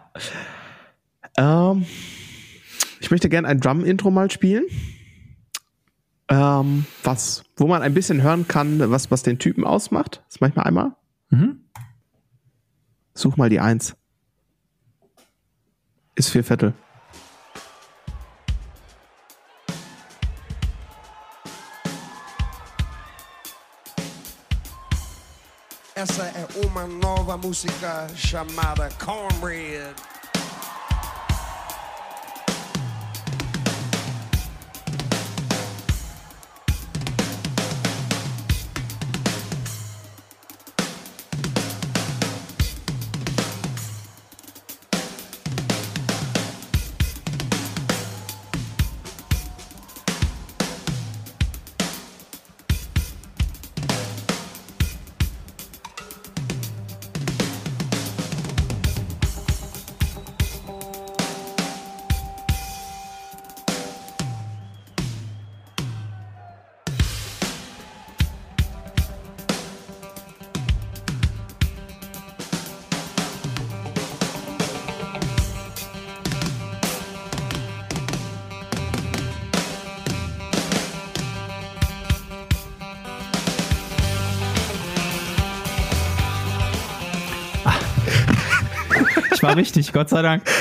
Ähm, ich möchte gerne ein Drum-Intro mal spielen. Ähm, was, wo man ein bisschen hören kann, was, was den Typen ausmacht. Das mache ich mal einmal. Mhm. Such mal die Eins. Ist vier Viertel. Essa é uma nova música chamada Cornbread. War richtig, Gott sei Dank.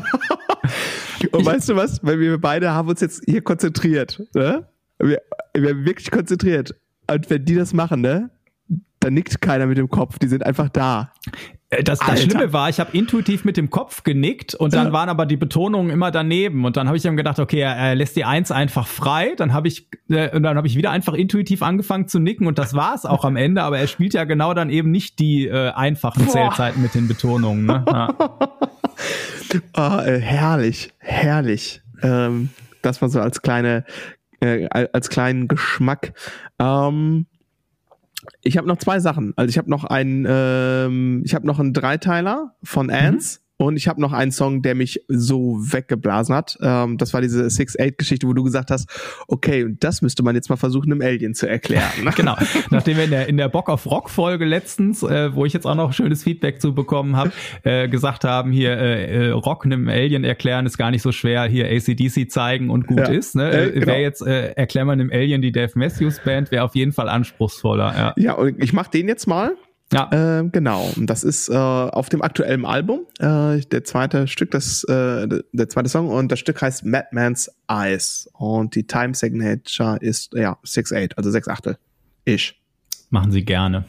Und weißt du was? Weil wir beide haben uns jetzt hier konzentriert. Ne? Wir, wir haben wirklich konzentriert. Und wenn die das machen, ne, dann nickt keiner mit dem Kopf. Die sind einfach da. Das, das Schlimme war, ich habe intuitiv mit dem Kopf genickt und dann ja. waren aber die Betonungen immer daneben und dann habe ich dann gedacht, okay, er, er lässt die Eins einfach frei, dann habe ich äh, und dann habe ich wieder einfach intuitiv angefangen zu nicken und das war es auch am Ende, aber er spielt ja genau dann eben nicht die äh, einfachen Boah. Zählzeiten mit den Betonungen. Ne? Ja. Oh, äh, herrlich, herrlich. Ähm, das war so als kleine, äh, als kleinen Geschmack. Ähm, Ich habe noch zwei Sachen. Also ich habe noch einen, ähm, ich habe noch einen Dreiteiler von Ants mhm. und ich habe noch einen Song, der mich so weggeblasen hat. Ähm, das war diese six eight Geschichte, wo du gesagt hast, okay, und das müsste man jetzt mal versuchen, einem Alien zu erklären. Genau. Nachdem wir in der in der Bock auf Rock Folge letztens, äh, wo ich jetzt auch noch schönes Feedback zu bekommen habe, äh, gesagt haben, hier äh, Rock einem Alien erklären ist gar nicht so schwer. Hier A C D C zeigen und gut ja. ist. Ne? Äh, genau. Wer jetzt äh, erklären wir einem Alien die Dave Matthews Band, wäre auf jeden Fall anspruchsvoller. Ja, ja und ich mach den jetzt mal. Ja, äh, genau. Und das ist äh, auf dem aktuellen Album äh, der zweite Stück, das äh, der zweite Song und das Stück heißt Madman's Eyes und die Time Signature ist ja six eight, also sechs Achtel. Ich. Machen Sie gerne.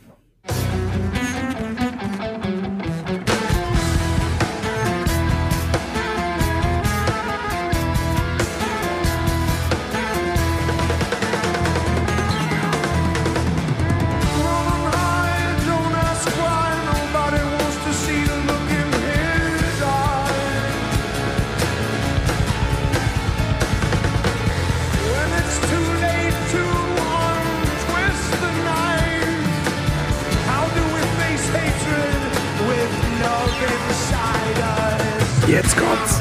Jetzt kommt's.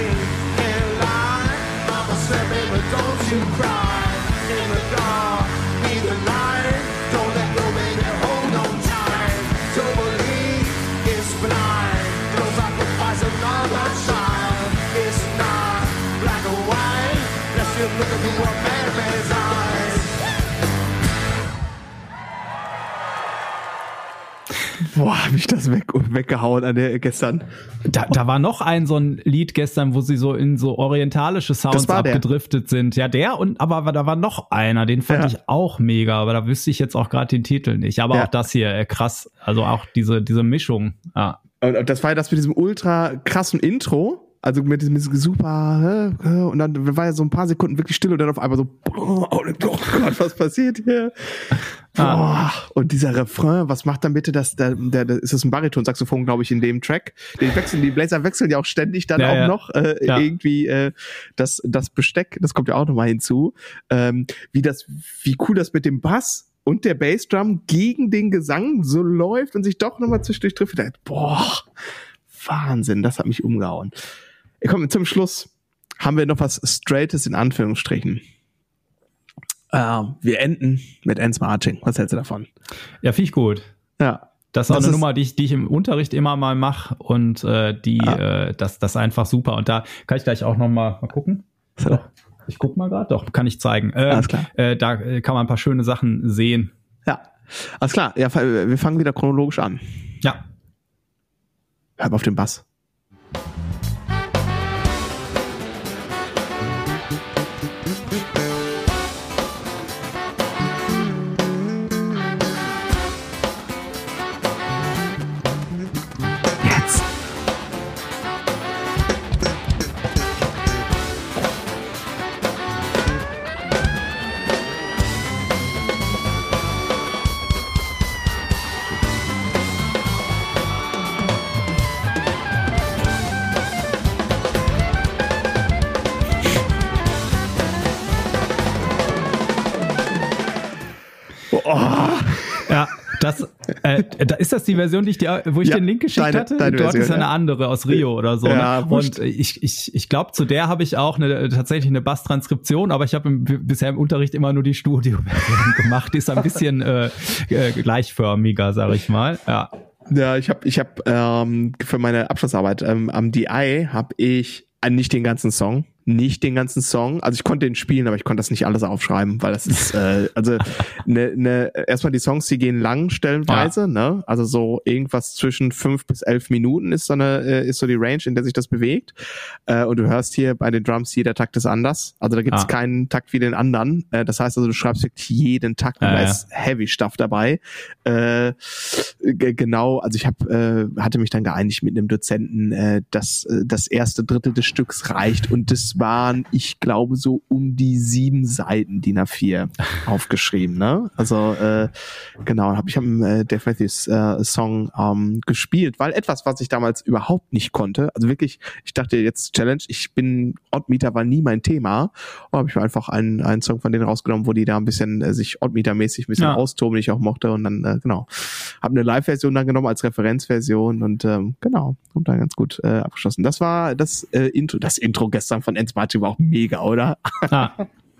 Boah, hab ich das weg, weggehauen an der gestern. Da, da war noch ein so ein Lied gestern, wo sie so in so orientalische Sounds abgedriftet der. sind. Ja, der und aber da war noch einer, den fand ja. ich auch mega, aber da wüsste ich jetzt auch gerade den Titel nicht. Aber ja. auch das hier, äh, krass. Also auch diese diese Mischung. Ja. Und das war ja das mit diesem ultra krassen Intro. Also mit diesem super, und dann war ja so ein paar Sekunden wirklich still und dann auf einmal so, oh Gott, was passiert hier? Ah. Und dieser Refrain, was macht dann bitte das, der, der, der ist das ein Bariton-Saxophon, glaube ich, in dem Track? Den wechseln, die Bläser wechseln ja auch ständig dann ja, auch ja. noch äh, ja. irgendwie äh, das, das Besteck, das kommt ja auch nochmal hinzu. Ähm, wie das, wie cool das mit dem Bass und der Bassdrum gegen den Gesang so läuft und sich doch nochmal zwischendurch trifft. Boah, Wahnsinn, das hat mich umgehauen. Kommen zum Schluss. Haben wir noch was Straightes in Anführungsstrichen? Äh, wir enden mit Ants Marching. Was hältst du davon? Ja, finde ich gut. Ja. Das ist auch das eine ist Nummer, die ich, die ich im Unterricht immer mal mache und äh, die, ah. äh, das, das ist einfach super. Und da kann ich gleich auch noch mal, mal gucken. Doch, ich guck mal gerade. Doch, kann ich zeigen. Äh, Alles klar. Äh, da kann man ein paar schöne Sachen sehen. Ja. Alles klar. Ja, wir fangen wieder chronologisch an. Ja. Hör mal auf den Bass. Ja, das, äh, da ist das die Version, die ich dir, wo ich ja, den Link geschickt deine, hatte? Deine Dort Version, ist ja eine ja. andere aus Rio oder so. Ja, ne? Und ich, ich, ich glaube, zu der habe ich auch eine, tatsächlich eine Bass-Transkription, aber ich habe im, bisher im Unterricht immer nur die Studio-Version gemacht. Die ist ein bisschen äh, äh, gleichförmiger, sag ich mal. Ja. Ja, ich habe, ich habe ähm, für meine Abschlussarbeit ähm, am D I habe ich äh, nicht den ganzen Song. Nicht den ganzen Song, also ich konnte den spielen, aber ich konnte das nicht alles aufschreiben, weil das ist, äh, also ne, ne, erstmal die Songs, die gehen lang stellenweise, ja. ne, also so irgendwas zwischen fünf bis elf Minuten ist so eine, äh, ist so die Range, in der sich das bewegt, äh, und du hörst hier bei den Drums, jeder Takt ist anders, also da gibt's ah. keinen Takt wie den anderen, äh, das heißt also, du schreibst wirklich jeden Takt, und ja, da ja. ist Heavy Stuff dabei, äh, g- genau, also ich hab, äh, hatte mich dann geeinigt mit einem Dozenten, äh, dass äh, das erste Drittel des Stücks reicht, und das waren, ich glaube, so um die sieben Seiten D I N A vier aufgeschrieben, ne? Also äh, genau, habe ich am äh, Dave Matthews äh, Song ähm, gespielt, weil etwas, was ich damals überhaupt nicht konnte, also wirklich, ich dachte jetzt Challenge, ich bin, Oddmeter war nie mein Thema, und habe ich mir einfach einen, einen Song von denen rausgenommen, wo die da ein bisschen äh, sich Oddmeter-mäßig ein bisschen ja. austoben, die ich auch mochte, und dann, äh, genau, habe eine Live-Version dann genommen als Referenzversion, und ähm, genau, habe dann ganz gut äh, abgeschlossen. Das war das äh, Intro, das Intro gestern von Ends Marching war auch mega, oder? Ah.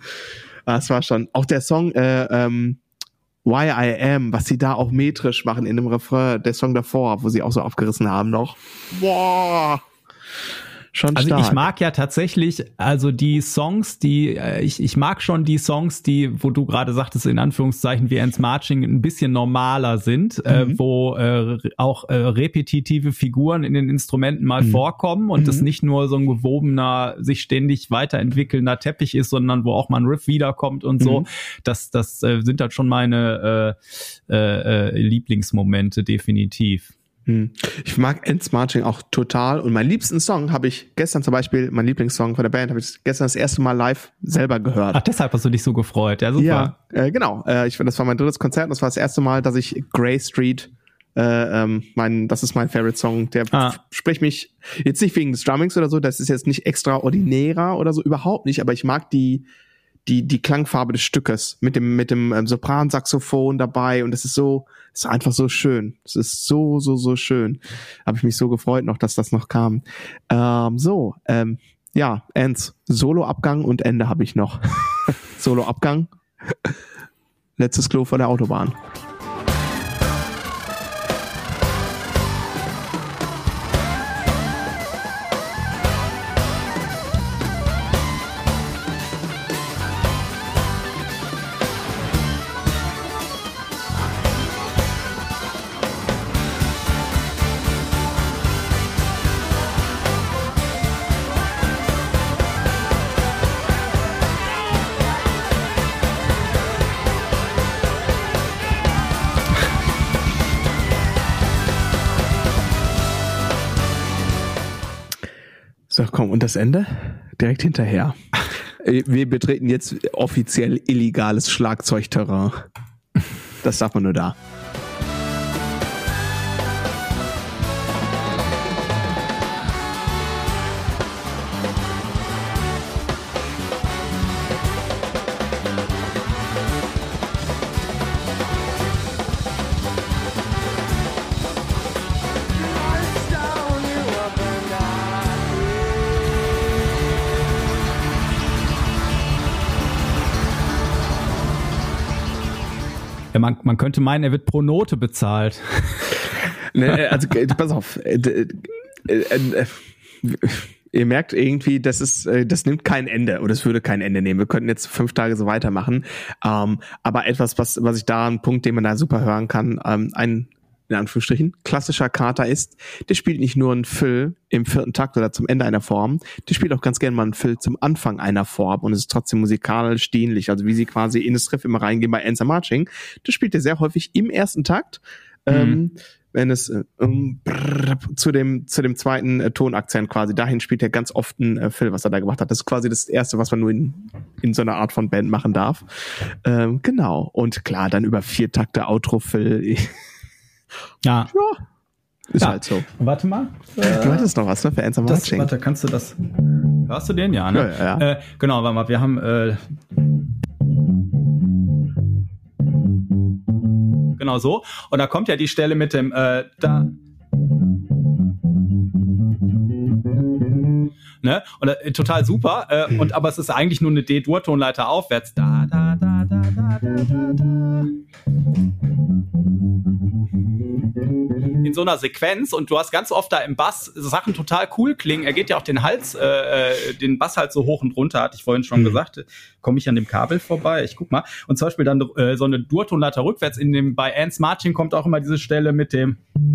Das war schon, auch der Song äh, ähm, Why I Am, was sie da auch metrisch machen in dem Refrain, der Song davor, wo sie auch so aufgerissen haben noch. Boah! Schon also stark. Ich mag ja tatsächlich, also die Songs, die, äh, ich, ich mag schon die Songs, die, wo du gerade sagtest, in Anführungszeichen, wie Ends Marching ein bisschen normaler sind, mhm. äh, wo äh, auch äh, repetitive Figuren in den Instrumenten mal mhm. vorkommen und mhm. das nicht nur so ein gewobener, sich ständig weiterentwickelnder Teppich ist, sondern wo auch mal ein Riff wiederkommt und so. Mhm. Das, das äh, sind halt schon meine äh, äh, Lieblingsmomente, definitiv. Ich mag Ends Marching auch total, und meinen liebsten Song habe ich gestern zum Beispiel, mein Lieblingssong von der Band, habe ich gestern das erste Mal live selber gehört. Ach, deshalb hast du dich so gefreut, ja super. Ja, äh, genau, äh, ich das war mein drittes Konzert, und das war das erste Mal, dass ich Grey Street, äh, ähm, mein, das ist mein Favorite Song, der ah. spricht mich, jetzt nicht wegen des Drummings oder so, das ist jetzt nicht extraordinärer oder so, überhaupt nicht, aber ich mag die die die Klangfarbe des Stückes mit dem mit dem ähm, Sopransaxophon dabei, und es ist so, es ist einfach so schön. Es ist so so so schön. Habe ich mich so gefreut noch, dass das noch kam. Ähm, so, ähm, ja, Ends Soloabgang und Ende habe ich noch. Soloabgang. Letztes Klo vor der Autobahn. So, komm, und das Ende? Direkt hinterher. Wir betreten jetzt offiziell illegales Schlagzeugterrain. Das darf man nur da. Ja, man, man könnte meinen, er wird pro Note bezahlt. Ne, also, pass auf. Äh, äh, äh, ihr merkt irgendwie, das ist, das nimmt kein Ende, oder es würde kein Ende nehmen. Wir könnten jetzt fünf Tage so weitermachen. Ähm, aber etwas, was, was ich da, ein Punkt, den man da super hören kann, ähm, ein, in Anführungsstrichen, klassischer Kater ist, der spielt nicht nur einen Fill im vierten Takt oder zum Ende einer Form, der spielt auch ganz gerne mal einen Fill zum Anfang einer Form, und es ist trotzdem musikalisch dienlich, also wie sie quasi in das Riff immer reingehen bei Ends Marching. Das spielt er sehr häufig im ersten Takt, mhm. ähm, wenn es äh, um, brrr, zu dem zu dem zweiten äh, Tonakzent quasi, dahin spielt er ganz oft einen äh, Fill, was er da gemacht hat. Das ist quasi das Erste, was man nur in in so einer Art von Band machen darf. Ähm, genau, und klar, dann über vier Takte Outro-Fill. Ja. Ja. Ist ja. halt so. Warte mal. Du hattest noch was, ne? Für Ends Marching. Warte, kannst du das... Hörst du den? Ja, ne? Ja, ja. Äh, genau, warte mal, wir haben... Äh, genau so. Und da kommt ja die Stelle mit dem äh, da. Ne? Und äh, total super. Äh, und aber es ist eigentlich nur eine D-Dur-Tonleiter aufwärts. Da, da, da, da, da, da, da, da. In so einer Sequenz, und du hast ganz oft da im Bass Sachen total cool klingen. Er geht ja auch den Hals, äh, den Bass halt so hoch und runter, hatte ich vorhin schon mhm. gesagt. Komme ich an dem Kabel vorbei? Ich guck mal. Und zum Beispiel dann äh, so eine Dur-Tonleiter rückwärts. In dem, bei Ants Marching kommt auch immer diese Stelle mit dem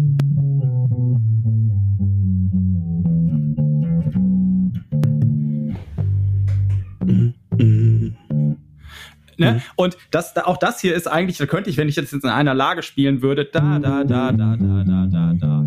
Mhm. Mhm. Ne? Mhm. Und das, auch das hier ist eigentlich, da könnte ich, wenn ich jetzt in einer Lage spielen würde, da, da, da, da, da, da, da, da.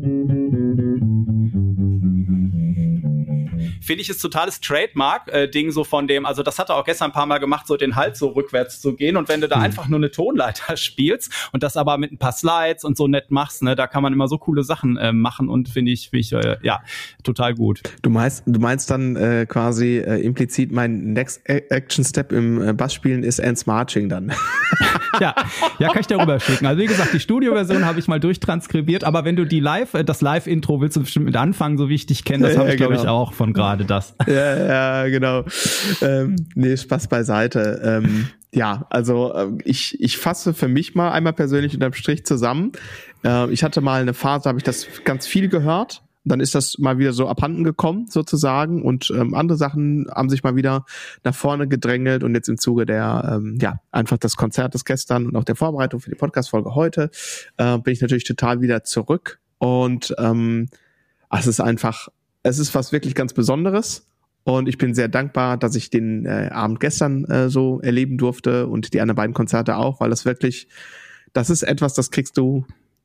Finde ich, ist totales Trademark-Ding so von dem, also das hat er auch gestern ein paar Mal gemacht, so den Hals so rückwärts zu gehen, und wenn du da mhm. einfach nur eine Tonleiter spielst und das aber mit ein paar Slides und so nett machst, ne, da kann man immer so coole Sachen äh, machen, und finde ich, find ich äh, ja, total gut. Du meinst, du meinst dann äh, quasi äh, implizit, mein Next Action Step im äh, Bassspielen ist Ants Marching dann. ja, ja, kann ich darüber schicken. Also wie gesagt, die Studioversion habe ich mal durchtranskribiert, aber wenn du die Live, das Live-Intro willst du bestimmt mit anfangen, so wie ich dich kenne, das ja, habe ich, genau. glaube ich, auch von gerade das. Ja, ja, genau. Ähm, nee, Spaß beiseite. Ähm, ja, also äh, ich, ich fasse für mich mal einmal persönlich unterm Strich zusammen. Äh, ich hatte mal eine Phase, da habe ich das ganz viel gehört. Dann ist das mal wieder so abhanden gekommen, sozusagen, und ähm, andere Sachen haben sich mal wieder nach vorne gedrängelt, und jetzt im Zuge der, ähm, ja, einfach des Konzertes gestern und auch der Vorbereitung für die Podcast-Folge heute, äh, bin ich natürlich total wieder zurück, und ähm, es ist einfach, es ist was wirklich ganz Besonderes, und ich bin sehr dankbar, dass ich den äh, Abend gestern äh, so erleben durfte und die anderen beiden Konzerte auch, weil das wirklich, das ist etwas, das kriegst du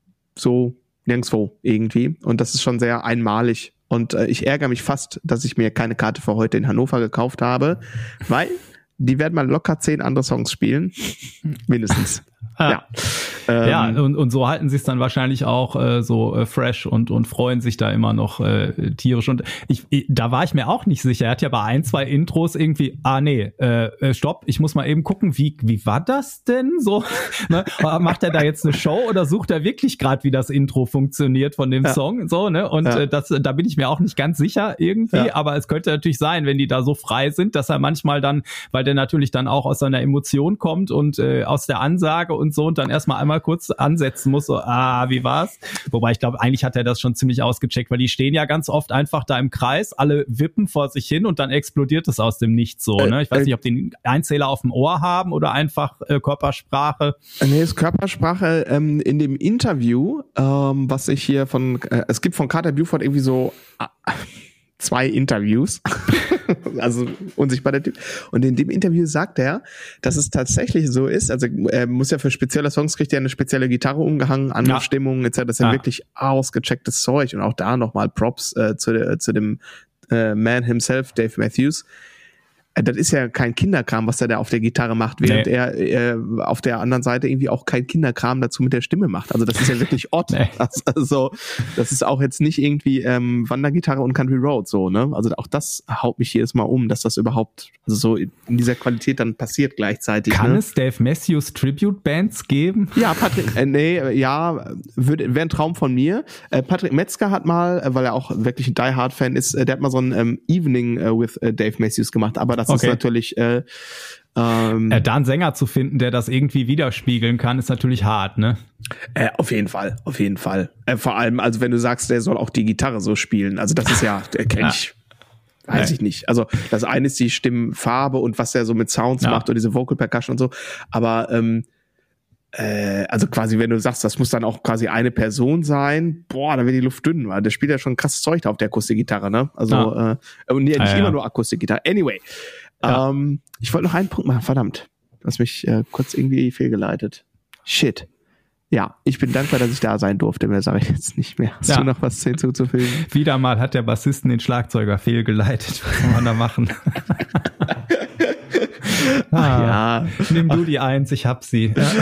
so nirgendwo irgendwie, und das ist schon sehr einmalig, und äh, ich ärgere mich fast, dass ich mir keine Karte für heute in Hannover gekauft habe, weil die werden mal locker zehn andere Songs spielen, mindestens. Ah. Ja, ähm, ja, und, und so halten sie es dann wahrscheinlich auch äh, so äh, fresh und und freuen sich da immer noch äh, tierisch. Und ich, ich, da war ich mir auch nicht sicher. Er hat ja bei ein, zwei Intros irgendwie, ah nee, äh, stopp, ich muss mal eben gucken, wie wie war das denn so? Ne? Macht er da jetzt eine Show oder sucht er wirklich gerade, wie das Intro funktioniert von dem ja. Song? So, ne? Und ja. äh, das, da bin ich mir auch nicht ganz sicher irgendwie, ja. aber es könnte natürlich sein, wenn die da so frei sind, dass er manchmal dann, weil der natürlich dann auch aus seiner Emotion kommt und äh, aus der Ansage und so, und dann erstmal einmal kurz ansetzen muss, so, ah, wie war's? Wobei ich glaube, eigentlich hat er das schon ziemlich ausgecheckt, weil die stehen ja ganz oft einfach da im Kreis, alle wippen vor sich hin, und dann explodiert es aus dem Nichts so, ne? Ich weiß nicht, ob die einen Einzähler auf dem Ohr haben oder einfach äh, Körpersprache. Nee, ist Körpersprache. Ähm, in dem Interview, ähm, was ich hier von, äh, es gibt von Carter Buford irgendwie so äh, zwei Interviews, also unsichtbar der Typ. Und in dem Interview sagt er, dass es tatsächlich so ist, also er muss ja für spezielle Songs, kriegt er eine spezielle Gitarre umgehangen, andere ja. Stimmungen et cetera. Das ist ja, ja wirklich ausgechecktes Zeug. Und auch da nochmal Props äh, zu, äh, zu dem äh, Man himself, Dave Matthews. Das ist ja kein Kinderkram, was er da auf der Gitarre macht, während nee. er äh, auf der anderen Seite irgendwie auch kein Kinderkram dazu mit der Stimme macht. Also das ist ja wirklich odd. Nee. Also das ist auch jetzt nicht irgendwie ähm, Wandergitarre und Country Road so, ne? Also auch das haut mich jedes Mal um, dass das überhaupt also so in dieser Qualität dann passiert gleichzeitig. Kann ne? es Dave Matthews Tribute Bands geben? Ja, Patrick, äh, nee, ja, wäre ein Traum von mir. Äh, Patrick Metzger hat mal, äh, weil er auch wirklich ein Die Hard Fan ist, äh, der hat mal so ein ähm, Evening äh, with äh, Dave Matthews gemacht, aber das okay. ist natürlich äh, ähm, äh, da einen Sänger zu finden, der das irgendwie widerspiegeln kann, ist natürlich hart, ne? Äh, auf jeden Fall, auf jeden Fall. Äh, vor allem, also wenn du sagst, der soll auch die Gitarre so spielen, also das ist ja, der kenn ich, ja. weiß ich nicht. Also das eine ist die Stimmfarbe und was er so mit Sounds ja. macht und diese Vocal Percussion und so, aber ähm, äh, also quasi, wenn du sagst, das muss dann auch quasi eine Person sein, boah, da wird die Luft dünn, weil der spielt ja schon krasses Zeug da auf der Akustikgitarre, ne? Also ja. äh, und nicht ja, immer ja. nur Akustikgitarre. Anyway, ja. ähm, ich wollte noch einen Punkt machen, verdammt, du hast mich äh, kurz irgendwie fehlgeleitet. Shit. Ja, ich bin dankbar, dass ich da sein durfte, mehr sage ich jetzt nicht mehr. Hast ja. du noch was hinzuzufügen? Wieder mal hat der Bassisten den Schlagzeuger fehlgeleitet. Was kann man da machen? ah, ja. Nimm du die Eins, ich hab sie.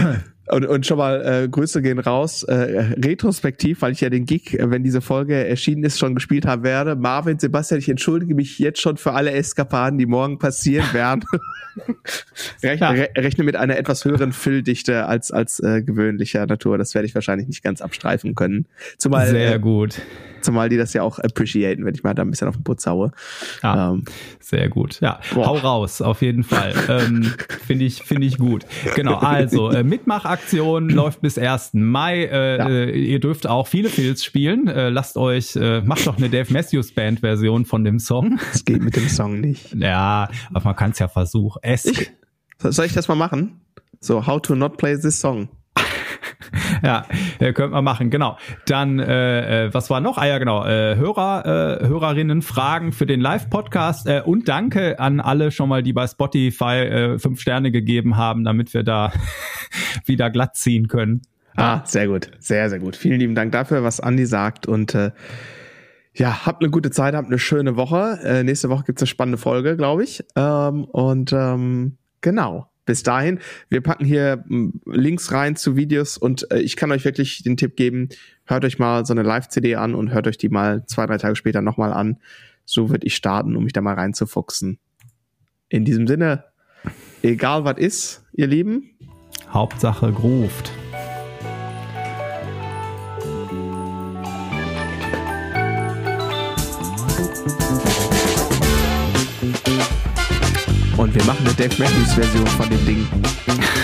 Und, und schon mal äh, Grüße gehen raus, äh, retrospektiv, weil ich ja den Gig, wenn diese Folge erschienen ist, schon gespielt haben werde. Marvin, Sebastian, ich entschuldige mich jetzt schon für alle Eskapaden, die morgen passieren werden. Rechne, ja. re, rechne mit einer etwas höheren Fülldichte als als äh, gewöhnlicher Natur. Das werde ich wahrscheinlich nicht ganz abstreifen können. Zumal, Sehr äh, gut. Zumal die das ja auch appreciaten, wenn ich mal da ein bisschen auf den Putz haue. Ja, ähm, sehr gut. Ja, boah. Hau raus, auf jeden Fall. ähm, Finde ich, finde ich gut. Genau, also äh, Mitmachaktion läuft bis ersten Mai. Äh, ja. äh, ihr dürft auch viele Fills spielen. Äh, lasst euch, äh, macht doch eine Dave Matthews Band Version von dem Song. Das geht mit dem Song nicht. Ja, aber man kann es ja versuchen. Es ich, soll ich das mal machen? So, how to not play this song. Ja, äh, könnte man machen, genau. Dann, äh, was war noch? Ah ja, genau, äh, Hörer, äh, Hörerinnen Fragen für den Live-Podcast äh, und danke an alle schon mal, die bei Spotify äh, fünf Sterne gegeben haben, damit wir da wieder glatt ziehen können. Ah, sehr gut, sehr, sehr gut. Vielen lieben Dank dafür, was Andi sagt und äh, ja, habt eine gute Zeit, habt eine schöne Woche. Äh, nächste Woche gibt's eine spannende Folge, glaube ich. Ähm, und ähm, genau. Bis dahin, wir packen hier Links rein zu Videos und äh, ich kann euch wirklich den Tipp geben, hört euch mal so eine Live-C D an und hört euch die mal zwei, drei Tage später nochmal an. So würde ich starten, um mich da mal reinzufuchsen. In diesem Sinne, egal was ist, ihr Lieben. Hauptsache groovt. Und wir machen eine Dave Matthews Version von dem Ding.